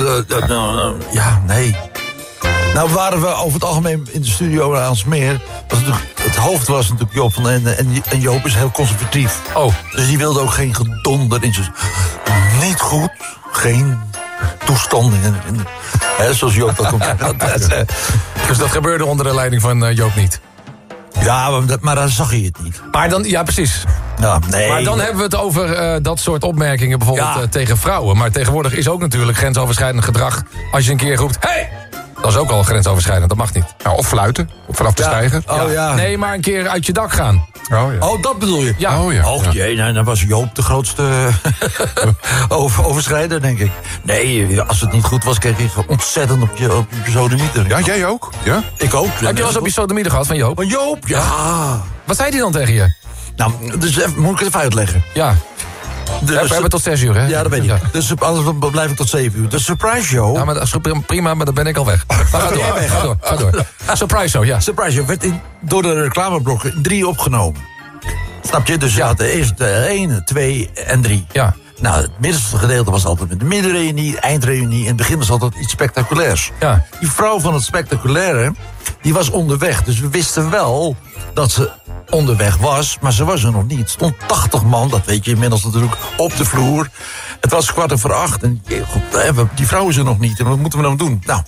nee. Nou waren we over het algemeen in de studio aan Aalsmeer. Het hoofd was natuurlijk Joop van en Joop is heel conservatief. Oh. Dus die wilde ook geen gedonder in zijn... Niet goed, geen toestanden. Zoals Joop dat komt. Dus dat gebeurde onder de leiding van Joop niet? Ja, maar dan zag je het niet. Maar dan, ja, precies. Ja, nee. Maar dan hebben we het over dat soort opmerkingen bijvoorbeeld tegen vrouwen. Maar tegenwoordig is ook natuurlijk grensoverschrijdend gedrag als je een keer roept... Hey! Dat is ook al grensoverschrijdend, dat mag niet. Nou, of fluiten, of vanaf de steiger. Oh, ja. Nee, maar een keer uit je dak gaan. Oh, dat bedoel je? Ja. Nou, dan was Joop de grootste overschrijder, denk ik. Nee, als het niet goed was, kreeg je ontzettend op je sodemieter. Ja, jij ook? Ja? Ik ook. Heb je wel eens op je sodemieter gehad van Joop? Van Joop, ja. Wat zei hij dan tegen je? Nou, dus moet ik het even uitleggen? Ja. Dus, we hebben tot 6 uur, hè? Ja, dat weet ik. Dus anders blijf ik tot 7 uur. De surprise show... Ja, maar dat is prima, maar dan ben ik al weg. Ga door. Surprise show, ja. Surprise show werd door de reclameblokken 3 opgenomen. Snap je? Dus je had eerst 1, 2 en 3. Ja. Nou, het middelste gedeelte was altijd met de middenreunie, eindreunie. In het begin was altijd iets spectaculairs. Ja. Die vrouw van het spectaculaire, die was onderweg. Dus we wisten wel dat ze onderweg was, maar ze was er nog niet. Er stond 80 man, dat weet je inmiddels natuurlijk, op de vloer. Het was 7:15 en die vrouw is er nog niet. En wat moeten we nou doen? Nou,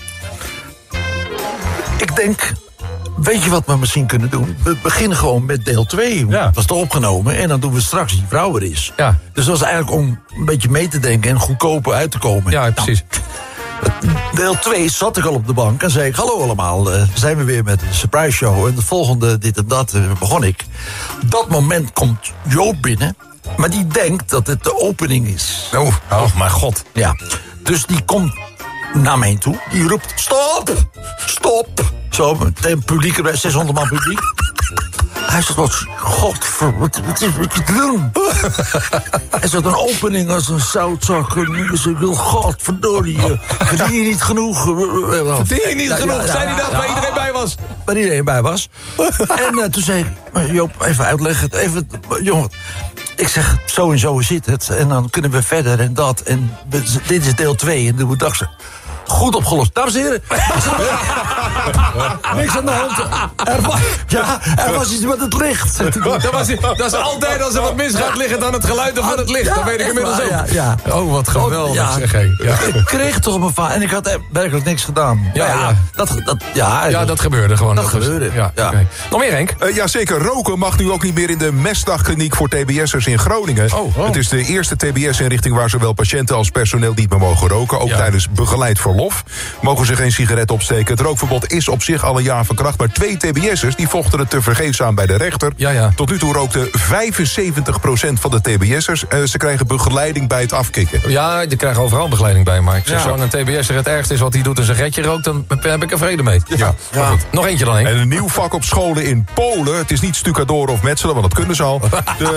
ik denk... Weet je wat we misschien kunnen doen? We beginnen gewoon met deel 2. Ja. Dat was toch opgenomen. En dan doen we straks die vrouw er is. Ja. Dus dat was eigenlijk om een beetje mee te denken en goedkoper uit te komen. Ja, precies. Nou, deel 2 zat ik al op de bank en zei ik... Hallo allemaal, zijn we weer met een surprise show. En de volgende dit en dat begon ik. Op dat moment komt Joop binnen. Maar die denkt dat het de opening is. Oh mijn god. Ja. Dus die komt naar mij toe. Die roept, stop! Stop! Zo, meteen publiek, 600 man publiek. Hij zegt, wat is wat te doen? Er zat een opening als een zoutzak. Dus ik wil, godverdorie, verdien je niet genoeg? Verdien je niet genoeg? Ja, zei hij dat waar iedereen bij was? Waar iedereen bij was. En toen zei ik, Joop, even uitleggen. Jongen, ik zeg, zo en zo zit het. En dan kunnen we verder en dat. En dit is deel 2. En dan dacht ze, goed opgelost. Dames en heren. Niks aan de hand. Er was iets met het licht. Dat is altijd als er wat misgaat, ligt het aan het geluid of aan het licht. Dat weet ik inmiddels ook. Ja. Oh, wat geweldig, zeg hé. Ik kreeg toch mijn vader en ik had werkelijk niks gedaan. Dat gebeurde gewoon. Dat gebeurde. Ja. Okay. Nog meer, Henk? Jazeker, roken mag nu ook niet meer in de mestdagkliniek voor TBS'ers in Groningen. Het is de eerste TBS-inrichting waar zowel patiënten als personeel niet meer mogen roken. Ook tijdens begeleid verlof mogen ze geen sigaret opsteken. Het rookverbod is op zich al een jaar van kracht, maar 2 TBS'ers die vochten het tevergeefs aan bij de rechter. Tot nu toe rookte 75% van de TBS'ers. Ze krijgen begeleiding bij het afkicken. Ja, je krijgt overal begeleiding bij, maar ik zeg zo, een TBS'er het ergste is wat hij doet, een sigaretje rookt, dan heb ik er vrede mee. Ja. Goed. Nog eentje dan, Henk. En een nieuw vak op scholen in Polen. Het is niet stucadoren of metselen, want dat kunnen ze al.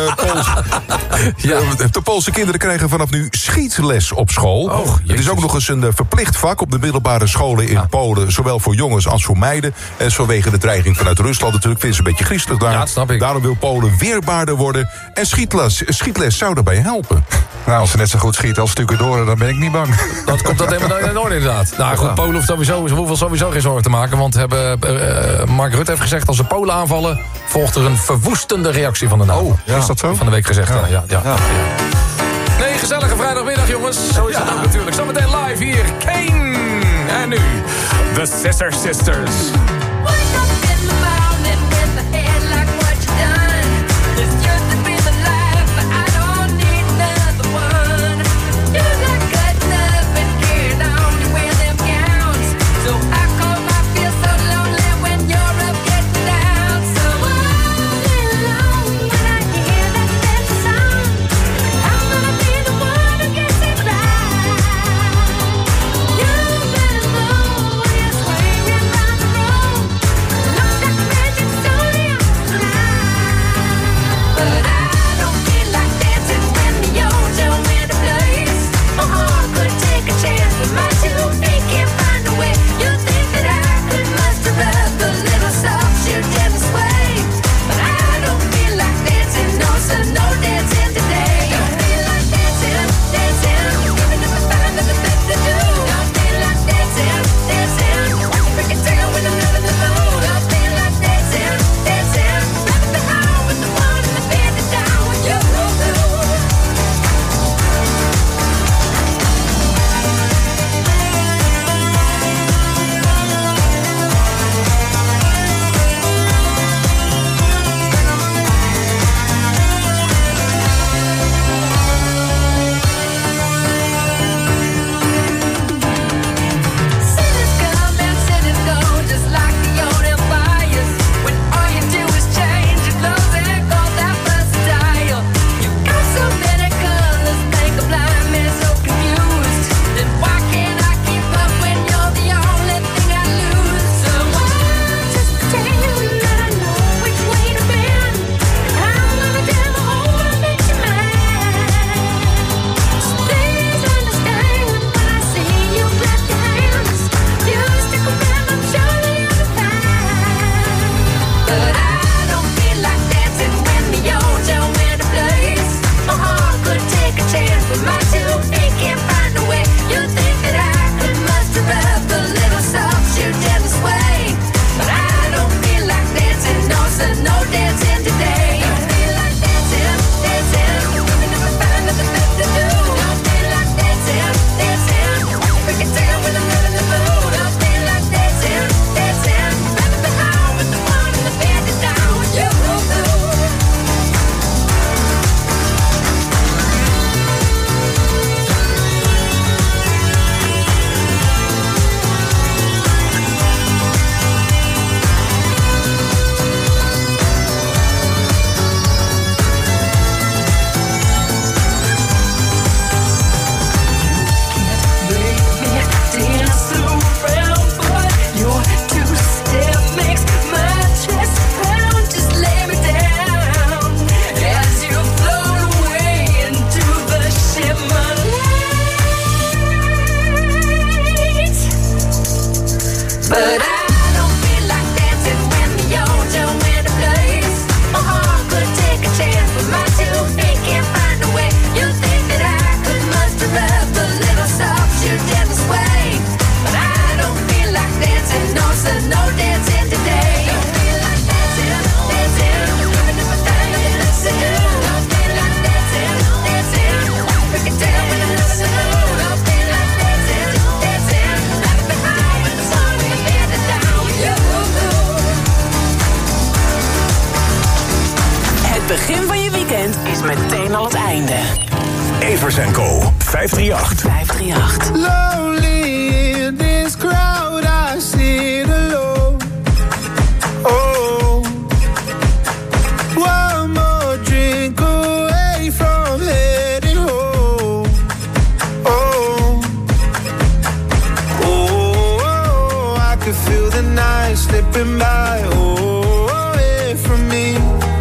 De Poolse kinderen krijgen vanaf nu schietles op school. Het is ook nog eens een verplicht vak op de middelbare scholen in Polen. Zowel voor jongens als voor meiden. En vanwege de dreiging vanuit Rusland natuurlijk. Vinden ze een beetje griezelig daar. Ja, dat snap ik. Daarom wil Polen weerbaarder worden. En schietles zou daarbij helpen. Nou, als ze net zo goed schieten als stucadoren, dan ben ik niet bang. Dat komt dat helemaal in orde, inderdaad. Nou goed, Polen hoeven sowieso geen zorgen te maken. Want Mark Rutte heeft gezegd, als ze Polen aanvallen, volgt er een verwoestende reactie van de NAVO. Is dat zo? Van de week gezegd, ja. Nee, gezellige vrijdagmiddag, jongens. Zo is het ook natuurlijk. Zometeen live hier, Kane. En nu, The Scissor Sisters. van je weekend is meteen al het einde. Evers & Co. 538. 538. Lonely in this crowd, I sit alone. Oh, one more drink away from heading home. Oh, oh, I could feel the night slipping by. Oh, away from me.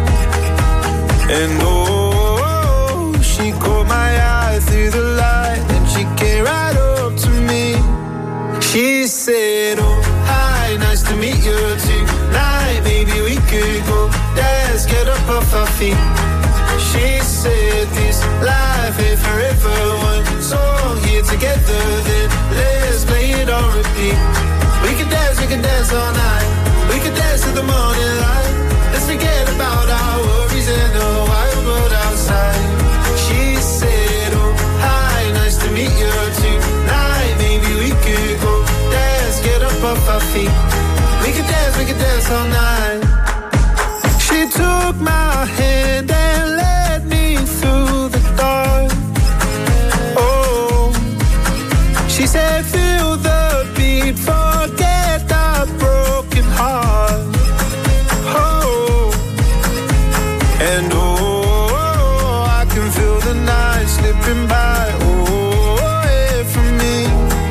And oh, she caught my eye through the light, and she came right up to me. She said, oh, hi, nice to meet you tonight. Maybe we could go dance, get up off our feet. She said, this life ain't forever. One song here together, then let's play it on repeat. We can dance all night. We can dance to the morning light. Let's forget about our worries and the wild world outside. She said, oh, hi, nice to meet you tonight. Maybe we could go dance, get up off our feet. We could dance all night. She took my hand and led me through the dark. Oh, she said, feel the beat, forget the broken heart. Oh, and oh, I can feel the night slipping by. Oh, away from me.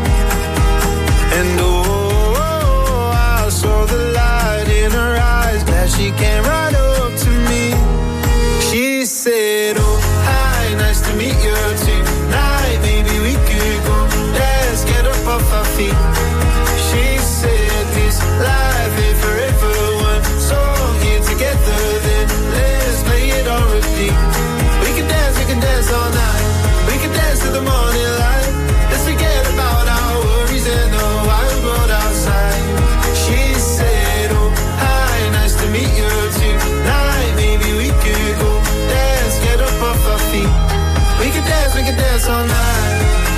And oh, I saw the light in her eyes. Glad she came right up to me. She said, oh, hi, nice to meet you tonight. Maybe we could go dance, get up off our feet. She said, this life ain't forever. One song here together, then let's play it on repeat. We can dance all night. We can dance to the morning light. Let's forget about our worries and the wild world outside. She said, oh, hi, nice to meet you tonight. Maybe we could go dance, get up off our feet. We can dance all night.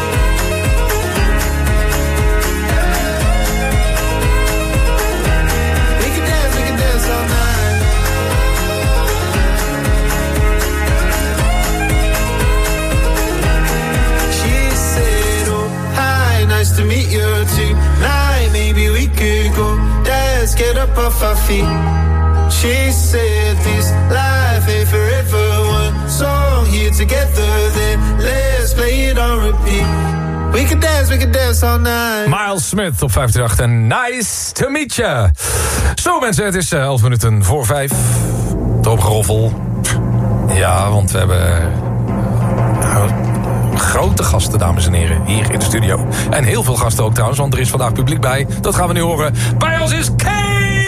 We can dance all night. She said, oh, hi, nice to meet you tonight. Maybe we could go dance, get up off our feet. She said, this life ain't forever. One song here together, then let's play it on repeat. We can dance all night. Miles Smith op 538 en Nice to meet you. Zo mensen, het is 11 minuten voor 5. Het opgeroffel. Ja, want we hebben grote gasten, dames en heren, hier in de studio. En heel veel gasten ook trouwens, want er is vandaag publiek bij. Dat gaan we nu horen. Bij ons is Kane!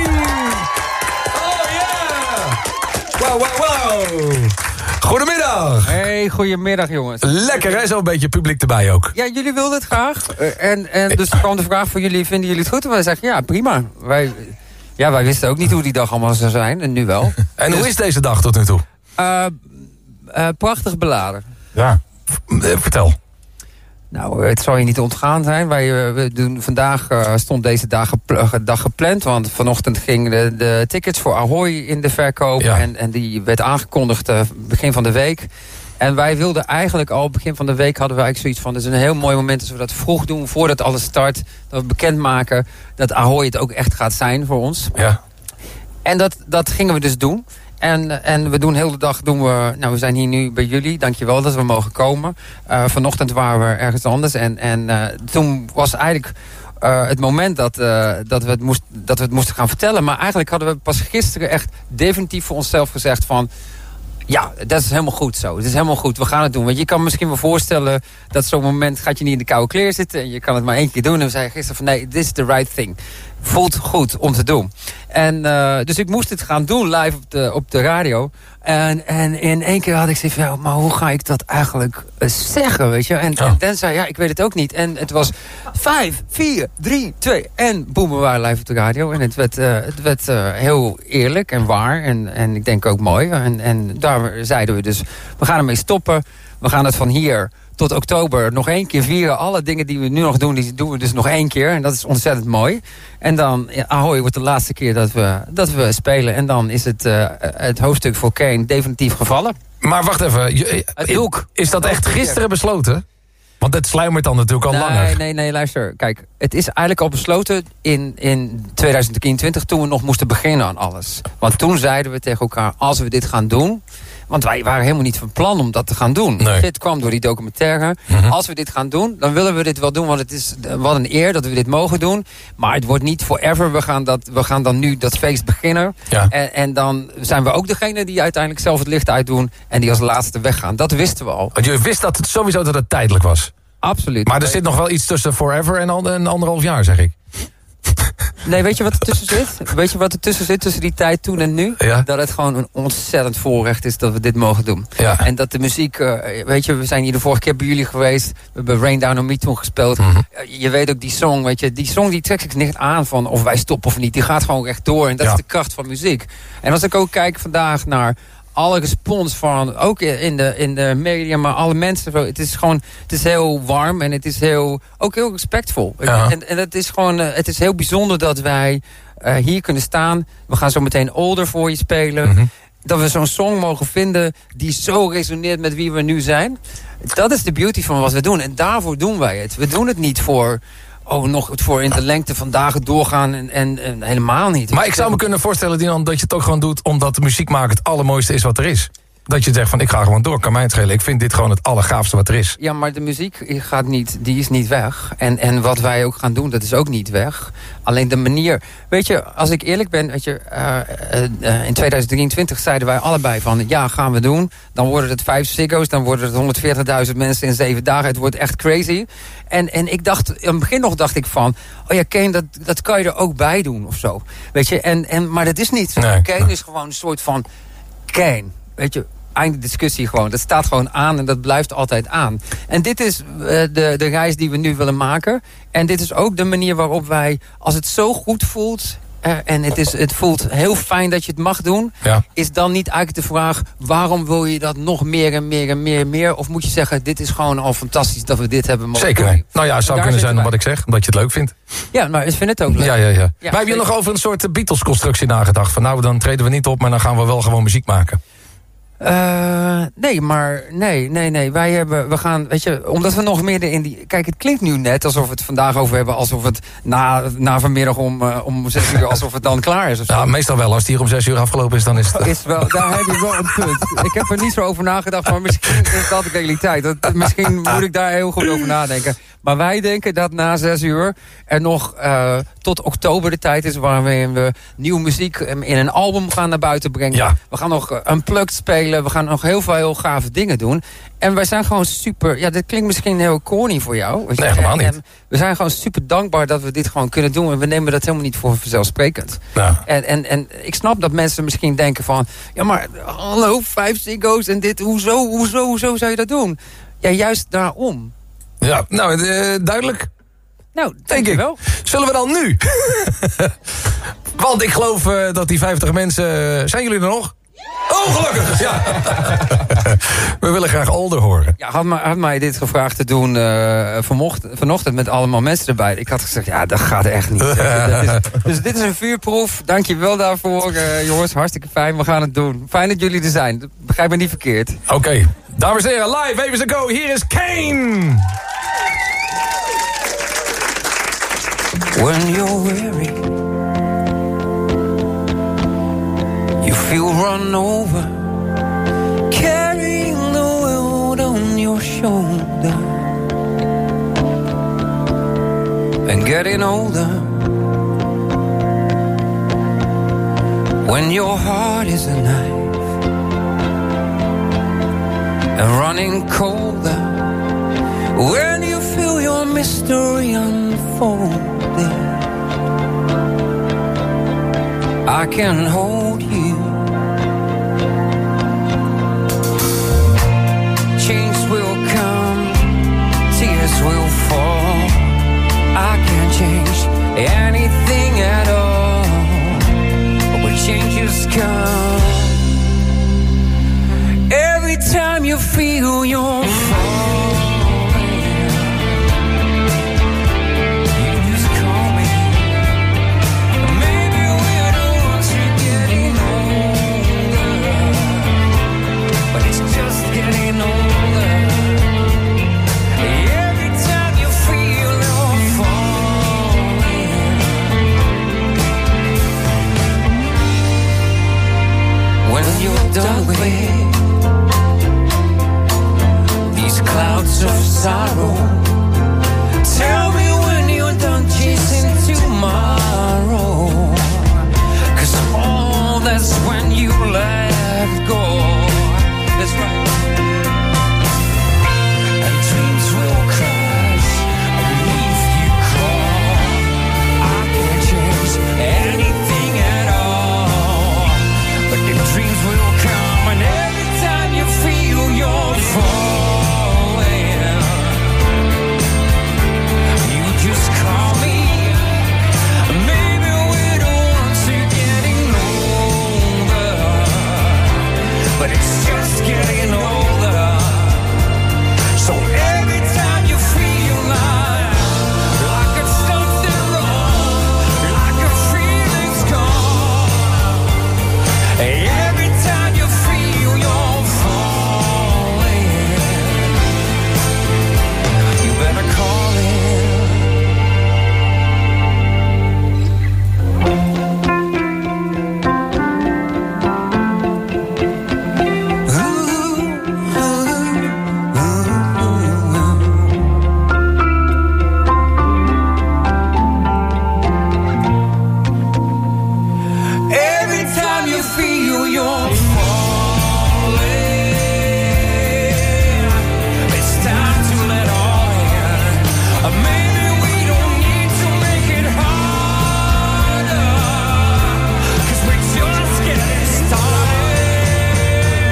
Oh yeah! Wow. Goedemiddag! Hey, goedemiddag jongens. Lekker hè, zo'n beetje publiek erbij ook. Ja, jullie wilden het graag. En dus kwam de vraag voor jullie, vinden jullie het goed? En wij zeggen, ja, prima. Wij wisten ook niet hoe die dag allemaal zou zijn. En nu wel. En hoe is deze dag tot nu toe? Prachtig beladen. Ja, vertel. Nou, het zal je niet ontgaan zijn. We doen vandaag stond deze dag gepland. Want vanochtend gingen de tickets voor Ahoy in de verkoop. Ja. En die werd aangekondigd begin van de week. En wij wilden eigenlijk al begin van de week hadden we eigenlijk zoiets van, het is een heel mooi moment als we dat vroeg doen, voordat alles start. Dat we bekendmaken dat Ahoy het ook echt gaat zijn voor ons. Ja. En dat gingen we dus doen. En we doen de hele dag, we zijn hier nu bij jullie. Dankjewel dat we mogen komen. Vanochtend waren we ergens anders. En toen was eigenlijk het moment dat we het moesten gaan vertellen. Maar eigenlijk hadden we pas gisteren echt definitief voor onszelf gezegd van, ja, dat is helemaal goed zo. Het is helemaal goed, we gaan het doen. Want je kan misschien wel voorstellen dat zo'n moment gaat je niet in de koude kleren zitten. En je kan het maar 1 keer doen. En we zeiden gisteren van nee, this is the right thing. Voelt goed om te doen. En dus ik moest het gaan doen live op de radio. En in 1 keer had ik zoiets van, maar hoe ga ik dat eigenlijk zeggen, weet je? En Dan zei ja, ik weet het ook niet. En het was 5, 4, 3, 2 en boem, we waren live op de radio. En het werd heel eerlijk en waar en ik denk ook mooi. En daar zeiden we dus, we gaan ermee stoppen. We gaan het van hier tot oktober nog 1 keer vieren. Alle dingen die we nu nog doen, die doen we dus nog 1 keer. En dat is ontzettend mooi. En dan, Ahoy wordt de laatste keer dat we spelen. En dan is het hoofdstuk voor Kane definitief gevallen. Maar wacht even. Is dat echt gisteren besloten? Want het sluimert dan natuurlijk al langer. Nee, luister. Kijk, het is eigenlijk al besloten in 2023... toen we nog moesten beginnen aan alles. Want toen zeiden we tegen elkaar, als we dit gaan doen... Want wij waren helemaal niet van plan om dat te gaan doen. Nee. Dit kwam door die documentaire. Als we dit gaan doen, dan willen we dit wel doen. Want het is wat een eer dat we dit mogen doen. Maar het wordt niet forever. We gaan dan nu dat feest beginnen. Ja. En dan zijn we ook degene die uiteindelijk zelf het licht uitdoen. En die als laatste weggaan. Dat wisten we al. Want je wist dat het sowieso dat het tijdelijk was. Absoluut. Maar er zit nog wel iets tussen forever en een 1,5 jaar, zeg ik. Nee, weet je wat er tussen zit? Weet je wat er tussen zit, tussen die tijd toen en nu? Ja. Dat het gewoon een ontzettend voorrecht is dat we dit mogen doen. Ja. En dat de muziek, weet je, we zijn hier de vorige keer bij jullie geweest. We hebben Rain Down On Me toen gespeeld. Je weet ook die song, weet je. Die song die trekt zich niet aan van of wij stoppen of niet. Die gaat gewoon recht door en dat is de kracht van muziek. En als ik ook kijk vandaag naar alle respons van, ook in de media, maar alle mensen. Het is heel warm en het is ook heel respectvol. Ja. En het is gewoon, het is heel bijzonder dat wij hier kunnen staan. We gaan zo meteen Older voor je spelen. Dat we zo'n song mogen vinden die zo resoneert met wie we nu zijn. Dat is de beauty van wat we doen. En daarvoor doen wij het. We doen het niet voor nog voor in de lengte van dagen doorgaan en helemaal niet. Maar ik zou me kunnen voorstellen, Dinan, dat je het ook gewoon doet omdat de muziek maken het allermooiste is wat er is. Dat je zegt van, ik ga gewoon door, kan mij het schelen. Ik vind dit gewoon het allergaafste wat er is. Ja, maar de muziek die is niet weg. En wat wij ook gaan doen, dat is ook niet weg. Alleen de manier. Weet je, als ik eerlijk ben, weet je, in 2023 zeiden wij allebei van, ja, gaan we doen. Dan worden het 5 Ziggo's, dan worden het 140.000 mensen in 7 dagen. Het wordt echt crazy. En ik dacht, in het begin nog dacht ik van, oh ja, Kane, dat kan je er ook bij doen of zo. Weet je, maar dat is niet zo. Nee. Kane is gewoon een soort van Kane. Weet je, einde discussie gewoon. Dat staat gewoon aan en dat blijft altijd aan. En dit is de reis die we nu willen maken. En dit is ook de manier waarop wij, als het zo goed voelt, en het voelt heel fijn dat je het mag doen, is dan niet eigenlijk de vraag, waarom wil je dat nog meer en meer en meer en meer? Of moet je zeggen, dit is gewoon al fantastisch dat we dit hebben mogen Zeker. doen. Nou ja, het zou kunnen zijn wat ik zeg, omdat je het leuk vindt. Ja, maar ik vind het ook leuk. Ja. Maar heb je nog over een soort Beatles-constructie nagedacht? Van nou, dan treden we niet op, maar dan gaan we wel gewoon muziek maken. Nee. We gaan, weet je, omdat we nog meer in die. Kijk, het klinkt nu net alsof we het vandaag over hebben, alsof het na vanmiddag om 6 uur, alsof het dan klaar is. Of zo. Ja, meestal wel. Als het hier om 6 uur afgelopen is, dan is het. Daar heb je wel een punt. Ik heb er niet zo over nagedacht, maar misschien is dat de realiteit. Misschien moet ik daar heel goed over nadenken. Maar wij denken dat na 6 uur er nog tot oktober de tijd is waarin we nieuwe muziek in een album gaan naar buiten brengen. Ja. We gaan nog Unplugged spelen. We gaan nog heel veel gave dingen doen. En wij zijn gewoon super. Ja, dit klinkt misschien heel corny voor jou. Nee, helemaal niet. We zijn gewoon super dankbaar dat we dit gewoon kunnen doen. En we nemen dat helemaal niet voor vanzelfsprekend. Ja. En ik snap dat mensen misschien denken van, ja, maar hallo, 5 Ziggo's en dit. Hoezo zou je dat doen? Ja, juist daarom. Ja, nou, duidelijk. Nou, denk ik wel. Zullen we dan nu? Want ik geloof dat die 50 mensen... Zijn jullie er nog? Oh, gelukkig! Ja. We willen graag Older horen. Ja, had mij dit gevraagd te doen vanochtend met allemaal mensen erbij. Ik had gezegd, ja, dat gaat echt niet. Dus dit is een vuurproef. Dank je wel daarvoor, jongens. Hartstikke fijn. We gaan het doen. Fijn dat jullie er zijn. Begrijp me niet verkeerd. Oké. Dames en heren, live, even go. Hier is Kane. When you're weary, you feel run over, carrying the world on your shoulder, and getting older. When your heart is a knife and running colder, when you feel your mystery unfolding, I can hold you. Change will come, tears will fall. I can't change anything at all, but when changes come, every Every time you feel you're done with these clouds of sorrow. Tell me when you're done chasing tomorrow, 'cause that's when you let go. That's right. And dreams will crash beneath you crawl. I can't change anything at all, but the dreams will come, and every time you feel you're falling, you just call me. Maybe we're the ones who are getting older, but it's just getting older. So every time you feel like it's something wrong, like a feeling's gone, every time you feel you're falling, you better call every time you feel you're falling, it's time to let all in. Maybe we don't need to make it harder, 'cause we're just getting started.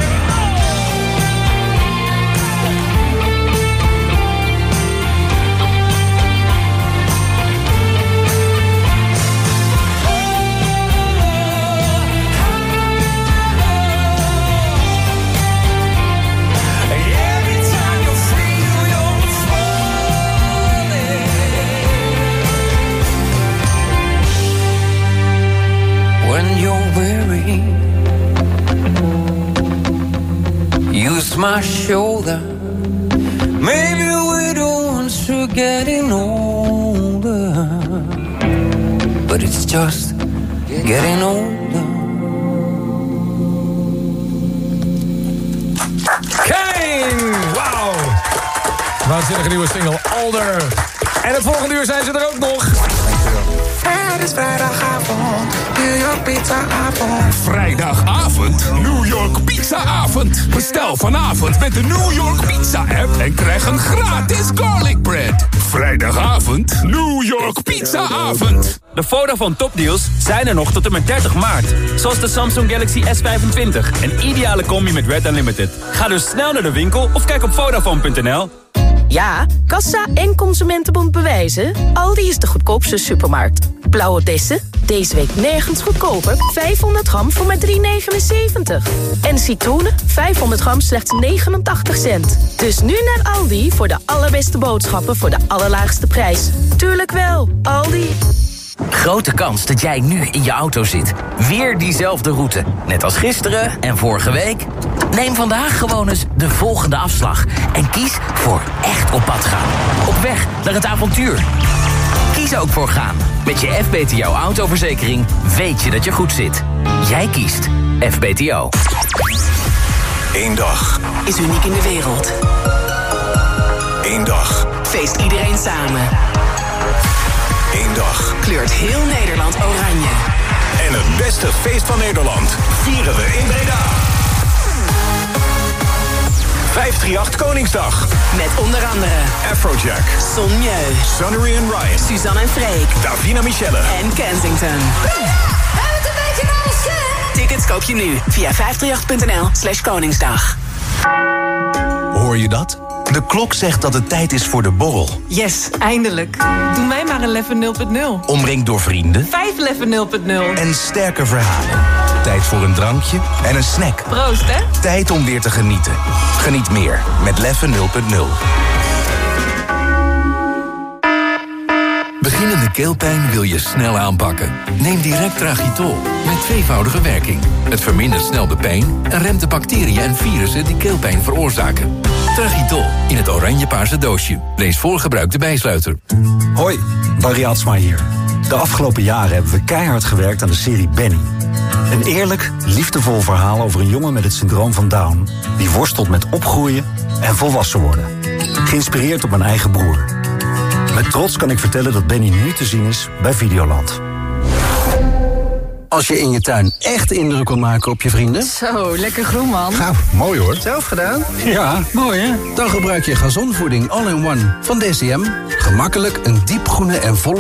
Every time you feel you're falling, when you're weary, use my shoulder. Maybe we're the ones who are getting older, but it's just getting older. Kane! Wauw! Waanzinnige nieuwe single, Older. En het volgende uur zijn ze er ook nog. Het is vrijdagavond, New York pizzaavond. Vrijdagavond, New York pizzaavond. Bestel vanavond met de New York Pizza app en krijg een gratis garlic bread. Vrijdagavond, New York pizzaavond. De Vodafone topdeals zijn er nog tot en met 30 maart. Zoals de Samsung Galaxy S25. Een ideale combi met Red Unlimited. Ga dus snel naar de winkel of kijk op Vodafone.nl. Ja, Kassa en Consumentenbond bewijzen. Aldi is de goedkoopste supermarkt. Blauwe bessen, deze week nergens goedkoper. 500 gram voor maar €3,79. En citroenen, 500 gram slechts 89 cent. Dus nu naar Aldi voor de allerbeste boodschappen voor de allerlaagste prijs. Tuurlijk wel, Aldi. Grote kans dat jij nu in je auto zit. Weer diezelfde route. Net als gisteren en vorige week. Neem vandaag gewoon eens de volgende afslag. En kies voor echt op pad gaan. Op weg naar het avontuur. Kies ook voor gaan. Met je FBTO autoverzekering weet je dat je goed zit. Jij kiest FBTO. Eén dag. Is uniek in de wereld. Één dag. Feest iedereen samen. Één dag. Kleurt heel Nederland oranje. En het beste feest van Nederland vieren we in Breda. 538 Koningsdag. Met onder andere Afrojack, Son Mieu, Sonnery and Ryan, Suzanne en Freek, Davina Michelle en Kensington. Tickets koop je nu via 538.nl/Koningsdag. Hoor je dat? De klok zegt dat het tijd is voor de borrel. Yes, eindelijk. Doe mij maar een Leffe 0.0. Omringd door vrienden 5 Leffe 0.0. en sterke verhalen. Tijd voor een drankje en een snack. Proost, hè? Tijd om weer te genieten. Geniet meer met Leffe 0.0. Beginnende keelpijn wil je snel aanpakken. Neem direct Tragitol, met tweevoudige werking. Het vermindert snel de pijn en remt de bacteriën en virussen die keelpijn veroorzaken. Tragitol, in het oranje-paarse doosje. Lees voor gebruik de bijsluiter. Hoi, Barry Atsma hier. De afgelopen jaren hebben we keihard gewerkt aan de serie Benny. Een eerlijk, liefdevol verhaal over een jongen met het syndroom van Down... die worstelt met opgroeien en volwassen worden. Geïnspireerd op mijn eigen broer. Met trots kan ik vertellen dat Benny nu te zien is bij Videoland. Als je in je tuin echt indruk wil maken op je vrienden... Zo, lekker groen, man. Nou, mooi hoor. Zelf gedaan? Ja, mooi hè? Dan gebruik je gazonvoeding all-in-one van DCM. Gemakkelijk een diepgroene en volle